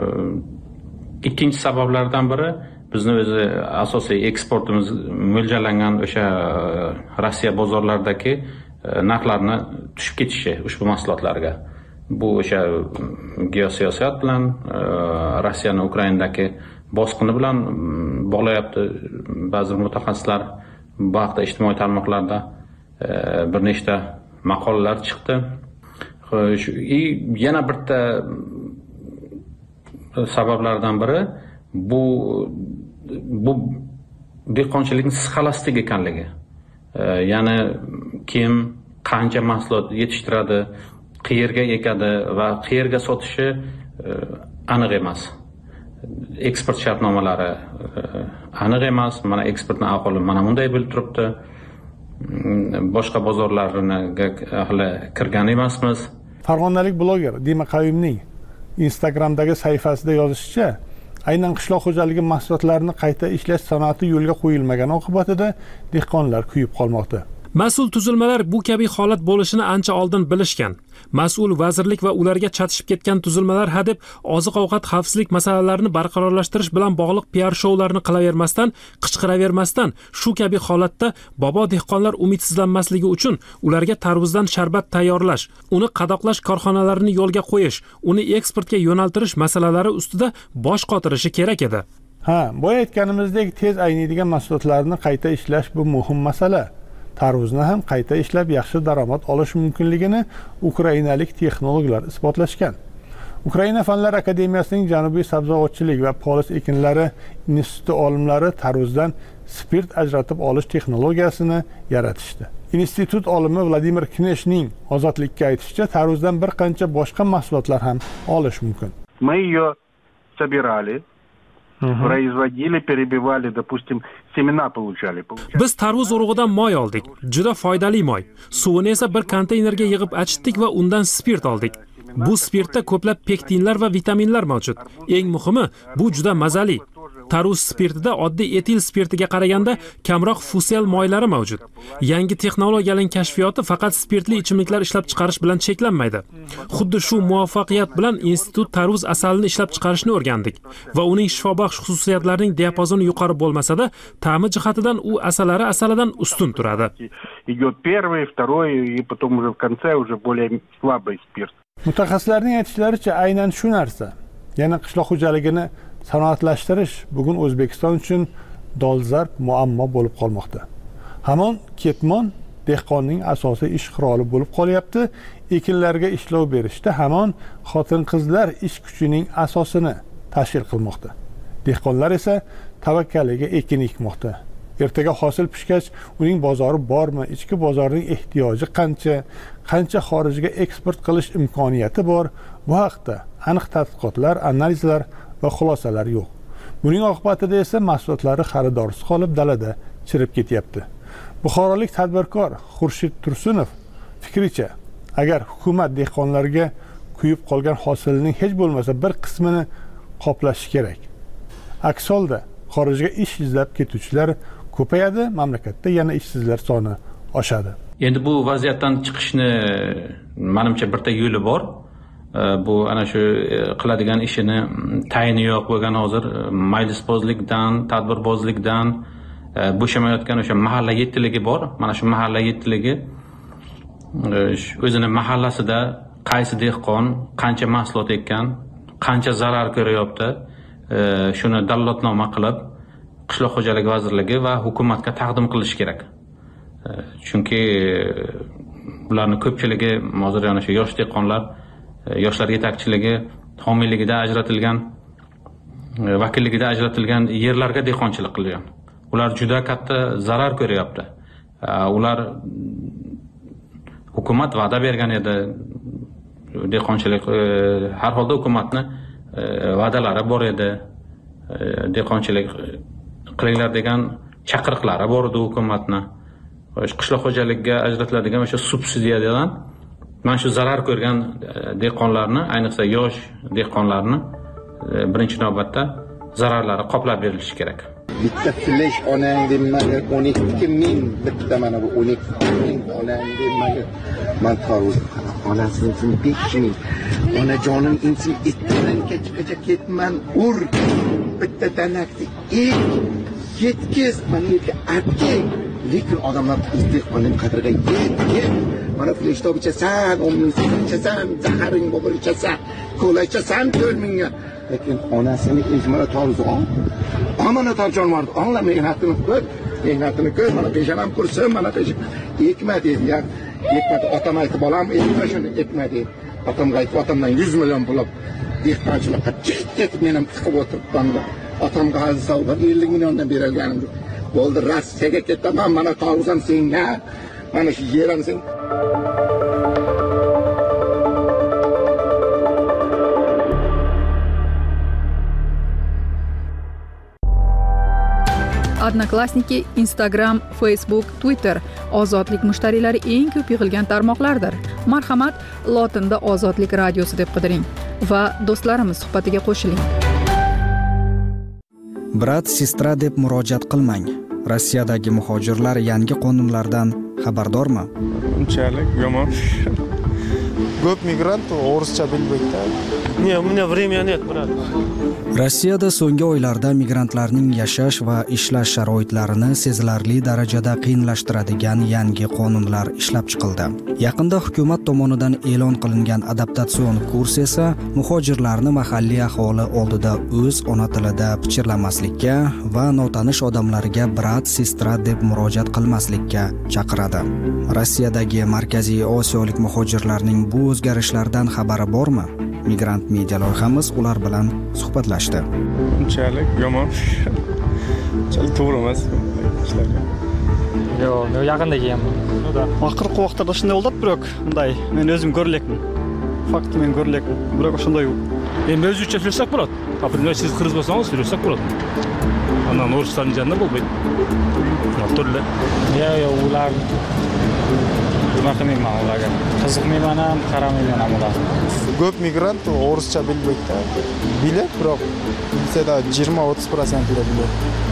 ikkinchi sabablardan biri bizni o'zi asosiy eksportimiz mo'ljallangan o'sha Rossiya bozorlaridagi narxlarni tushib ketishi ushbu mahsulotlarga. Bu o'sha geosiyosat bilan, Rossiyani Ukrainadagi bosqini bilan bog'layapti. Ba'zi mutaxassislar bu haqda ijtimoiy tarmoqlarda bir nechta maqolalar chiqdi. Xo'sh, yana bitta sabablardan biri bu bu dehqonchilikning sxolastik ekanligi. Ya'ni kim qancha mahsulot yetishtiradi, qayerga ekadi va qayerga sotishi aniq emas. Eksport shartnomalari aniq emas. Mana eksportning ahvoli mana bunday bo'lib turibdi. boshqa bozorlariga hali kirgan emasmiz. Farg'onalik bloger Dima Qayumning Instagramdagi sahifasida yozishicha, aynan qishloq xo'jaligi mahsulotlarini qayta ishlash sanoati yo'lga qo'yilmagani oqibatida dehqonlar kuyib qolmoqda. Mas'ul tuzilmalar bu kabi holat bo'lishini ancha oldin bilishgan. Mas'ul vazirlik va ularga chatishib ketgan tuzilmalar hadeb oziq-ovqat xavfsizlik masalalarini barqarorlashtirish bilan bog'liq P R shoularni qilavermasdan, qichqiravermasdan, shu kabi holatda bobo dehqonlar umidsizlanmasligi uchun ularga tarvuzdan sharbat tayyorlash, uni qadoqlash korxonalarini yo'lga qo'yish, uni eksportga yo'naltirish masalalari ustida bosh qotirishi kerak edi. Ha, boya aytganimizdek, tez ayniydigan mahsulotlarni qayta ishlash bu muhim masala. Tarvuzni ham qayta ishlab yaxshi daromad olish mumkinligini ukrainalik texnologlar isbotlashgan. Ukraina Fanlar akademiyasining Janubiy sabzavotchilik va polis ekinlari instituti olimlari tarvuzdan spirt ajratib olish texnologiyasini yaratishdi. Institut olimi Vladimir Kneshning ozodlikka aytishicha, tarvuzdan bir qancha boshqa mahsulotlar ham olish mumkin. Мы ее собирали, производили, перебивали, допустим, semena получали. Biz tarvuz urug'idan moy oldik. Juda foydali moy. Suvini esa bir konteynerga yig'ib achitdik va undan spirt oldik. Bu spirtda ko'plab pektinlar va vitaminlar mavjud. Eng muhimi, bu juda mazali. Tarvuz spirtida oddiy etil spirtiga qaraganda kamroq fusel moylari mavjud. Yangi texnologiyaning kashfiyoti faqat spirtli ichimliklar ishlab chiqarish bilan cheklanmaydi. Xuddi shu muvaffaqiyat bilan institut tarvuz asalini ishlab chiqarishni o'rgandik va uning shifobaxsh xususiyatlarining diapazoni yuqori bo'lmasa-da, ta'mi jihatidan u asalari asalidan ustun turadi. Идет первый, второй и потом уже в конце уже более слабый спирт. Mutaxassislarning aytishlaricha, aynan shu narsa, yana qishloq xo'jaligini sanoatlashtirish bugun O'zbekiston uchun dolzarb muammo bo'lib qolmoqda. Hamon ketmon dehqonning asosiy ish quroli bo'lib qolyapti. Ekinlarga ishlov berishda hamon xotin-qizlar ish kuchining asosini tashkil qilmoqda. Dehqonlar esa tavakkaliga ekin ekmoqda. Ertaga hosil pishgach, uning bozori bormi, ichki bozorning ehtiyoji qancha, qancha xorijga eksport qilish imkoniyati bor, bu haqda aniq tadqiqotlar, analizlar va xulosalar yo'q. Buning oqibatida esa mahsulotlari xaridorsiz qolib dalada chirib ketyapti. Buxorolik tadbirkor Xurshid Tursunov fikricha, agar hukumat dehqonlarga kuyib qolgan hosilning hech bo'lmasa bir qismini qoplashi kerak. Aks holda xorijga ish izlab ketuvchilar ko'payadi, mamlakatda yana ishsizlar soni oshadi. Endi bu vaziyatdan chiqishni menimcha birta yo'li bor. Bu ana shu qiladigan ishini tayini yo'q bo'lgan hozir maylisbozlikdan, tadbirbozlikdan bo'shamayotgan o'sha mahalla yettiligi bor. Mana shu mahalla yettiligi o'zini mahallasida qaysi dehqon qancha mahsulot ekkan, qancha zarar ko'ryapti, shuni dallotnoma qilib Qishloq xo'jaligi vazirligi va hukumatga taqdim qilish kerak. Chunki ularning ko'pchiligi hozir yana shu yosh dehqonlar, yoshlar yetakchiligi homiyligida ajratilgan, vakilligida ajratilgan yerlarga dehqonchilik qilgan. Ular juda katta zarar ko'ryapti. Ular hukumat va'da bergan edi. Dehqonchilik har holda hukumatni va'dalari bor edi. Dehqonchilik qilinglar degan chaqiriqlari bor edi hukumatni. Qishloq xo'jaligiga ajratiladigan o'sha subsidiyadan mana shu zarar ko'rgan dehqonlarni, ayniqsa yosh dehqonlarni birinchi navbatda zararlari qoplab berilishi kerak. Bitta flash onang demaga o'n ikki ming, bitta mana bu o'n ikki ming onang demaga man tarvuz onasini uchun besh ming. Onajonim insin itdan kechgacha ketman ur. Bitta danakni ek, yetkiz, mana yerga atgay. Lekin odamlar dehqonning qadriga yetgan. Mana fleshtob ichasan, o'n ming ichasan, zaharing bo'lib ichasan, kola ichasan to'rt mingga. Lekin onasini ezmara tarvuz ol. Amana tarjon var. Anla mehnatini ko'r, mehnatini ko'r, mana peshanam qursin, mana peshan. Ekma dedi, ya. Ekmadi, otam aytib, bolam, ekma shuni, ekma dedi. Otamga aytib, otamdan yuz million pul olib, dehqonchilikqa ketib men ham tiqib o'tiribman. Otamga hozir savdo ellik milliondan berilganim. Bo'ldi, Rossiyaga ketaman, mana tarvuz ham senga, mana shu yer ham sen. Odnoklassniki, Instagram, Facebook, Twitter ozodlik mushtariylari eng ko'p yig'ilgan tarmoqlardir. Marhamat, lotinda Ozodlik radiosi deb qidiring va do'stlarimiz suhbatiga qo'shiling. Brat, sestra deb murojaat qilmang. Rossiyadagi muhojirlar yangi qonunlardan xabardormi? Unchalik yomon. Ko'p migrant o'rischa bilmaydi. Не, у меня времени нет, брат. Rossiyada so'nggi oylarda migrantlarning yashash va ishlash sharoitlarini sezilarli darajada qiyinlashtiradigan yangi qonunlar ishlab chiqildi. Yaqinda hukumat tomonidan e'lon qilingan adaptatsion kurs esa muhojirlarni mahalliy aholi oldida o'z ona tilida pichirlamaslikka va notanish odamlarga brat, sestra deb murojaat qilmaslikka chaqiradi. Rossiyadagi Markaziy Osiyolik muhojirlarning bu o'zgarishlardan xabari bormi? Migrant media loyihamiz ular bilan suhbatlashdi. Unchalik yomon. Unchalik to'g'ri emas ishlarga. Yo'q, men yaqinda kelganman. Oxirgi vaqtlarda shunday bo'ldi, biroq bunday men o'zim ko'rlekman. Fakt men ko'rlekman. Biroq shunday yo'q. Endi o'z uchun so'rsak bo'ladi. Aprimda siz qiz bo'lsangiz so'rsak bo'ladi. Ana O'zbekiston janna bo'lmaydi. Turli. Yo'q, yo'q, ular nima qilmayman ularga. Qiziqmayman ham, qaramayman ham ularga. Ko'p migrant o'rischa bilmaydi. Biladi, biroq bilsa-da yigirma o'ttiz foiz biladi.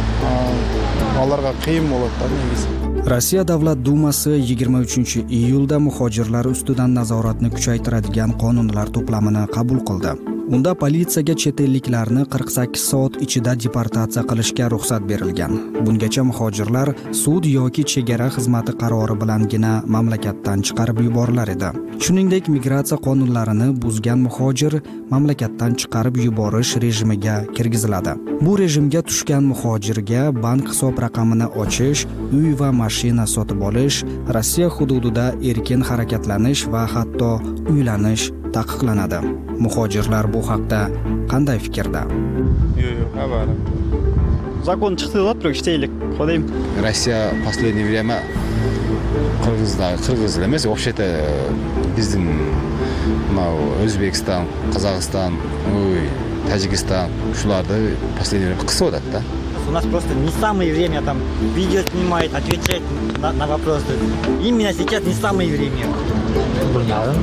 Ularga qiyin bo'ladi negisi. Rossiya Davlat Dumasi yigirma uchinchi iyulda muhojirlar ustidan nazoratni kuchaytiradigan qonunlar to'plamini qabul qildi. Unda politsiyaga chet elliklarni qirq sakkiz soat ichida deportatsiya qilishga ruxsat berilgan. Bungacha muhojirlar sud yoki chegara xizmati qarori bilangina mamlakatdan chiqarib yuborilar edi. Shuningdek, migratsiya qonunlarini buzgan muhojir mamlakatdan chiqarib yuborish rejimiga kirgiziladi. Bu rejimga tushgan muhojirga bank hisob raqamini ochish, uy va mashina sotib olish, Rossiya hududida erkin harakatlanish va hatto uylanish taqiqlanadi. Muhojirlar bu haqda qanday fikrda? Yo'q, yo'q, xabarim. Zakon chiqdi-da, biroq ishlaylik. Qo'ydim. Rossiya последнее время Qirg'izlar, Qirg'izlar emas, вообще-то bizning O'zbekiston, Qozog'iston, Tojikiston shularda последнее время qisodada. У нас просто не самое время там видео снимать, отвечать на, на вопросы. Именно сейчас не самое время. Bilmadim.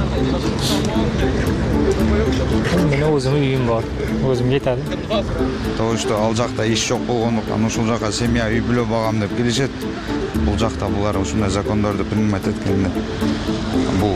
Meni o'zim uyim bor. O'zim yetadi. To'g'ri, что al joqda ish yo'q bo'lgandan o'sha joqqa semya uy bilib olgam deb kelishadi. Bu joqda bular shunday zakonlarni priнимать etganda bu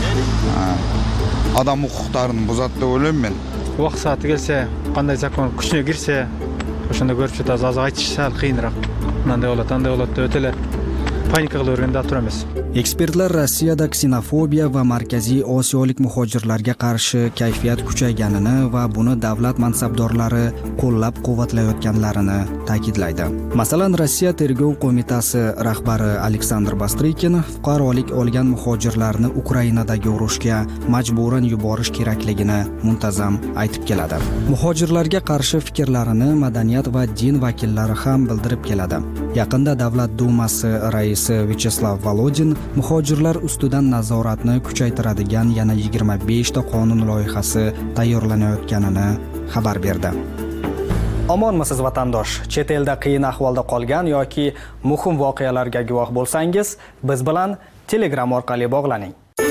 odam huquqlarini buzadi deb o'ylayman men. Vaqt soati kelsa, qanday zakon kuchga kirsa, o'shanda ko'rib chiqamiz. Hozir aytish sal qiyinroq. Bunday holat, bunday holatda o'tila panika qilaverganda turamiz. Ekspertlar Rossiyada ksenofobiya va Markaziy Osiyolik muhojirlarga qarshi kayfiyat kuchayganini va buni davlat mansabdorlari qo'llab-quvvatlayotganlarini ta'kidlaydi. Masalan, Rossiya Tergov qo'mitasi rahbari Aleksandr Bastrikin fuqarolik olgan muhojirlarni Ukrainadagi urushga majburan yuborish kerakligini muntazam aytib keladi. Muhojirlarga qarshi fikrlarini madaniyat va din vakillari ham bildirib keladi. Yaqinda Davlat Dumasi raisi Vyacheslav Volodin muhojirlar ustidan nazoratni kuchaytiradigan yana yigirma besh ta qonun loyihasi tayyorlanayotganini xabar berdi. Omonmisiz vatandosh? Chet elda qiyin ahvolda qolgan yoki muhim voqealarga guvoh bo'lsangiz, biz bilan Telegram orqali bog'laning.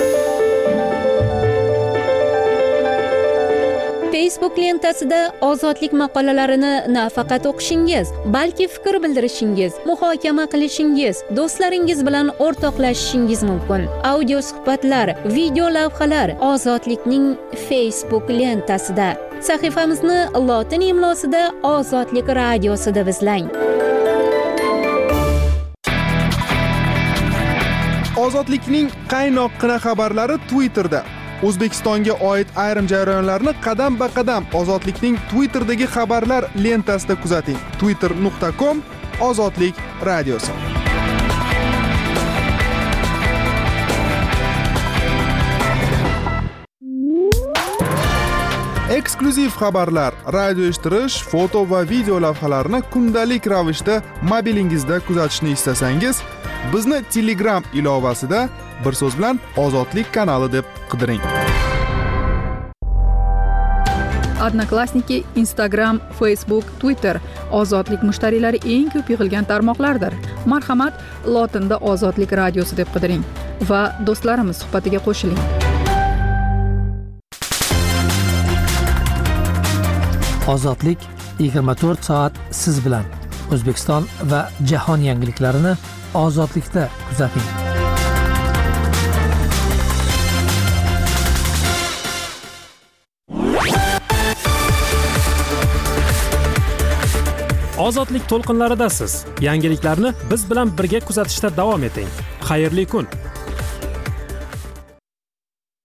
Facebook lentasida ozodlik maqolalarini nafaqat o'qishingiz, balki fikr bildirishingiz, muhokama qilishingiz, do'stlaringiz bilan o'rtoqlashishingiz mumkin. Audio suhbatlar, video lavhalar Ozodlikning Facebook lentasida. Sahifamizni lotin imlosida Ozodlik radiosida izlang. Ozodlikning qaynoqqina xabarlari Twitterda. O'zbekistonga oid ayrim jarayonlarni qadam-ba-qadam Ozodlikning Twitterdagi xabarlar lentasida kuzating. twitter nuqta com Ozodlik radiosi. Eksklyuziv xabarlar, radio eshittirish, foto va video lavhalarni kundalik ravishda mobilingizda kuzatishni istasangiz, bizni Telegram ilovasida bir so'z bilan Ozodlik kanali deb qidiring. Odnoklassniki, Instagram, Facebook, Twitter ozodlik mushtariylari eng ko'p yig'ilgan tarmoqlardir. Marhamat, lotinda ozodlik radiosi deb qidiring va do'stlarimiz suhbatiga qo'shiling. Ozodlik yigirma to'rt soat siz bilan. O'zbekiston va jahon yangiliklarini ozodlikda kuzating. Ozodlik to'lqinlaridasiz. Yangiliklarni biz bilan birga kuzatishda davom eting. Xayrli kun.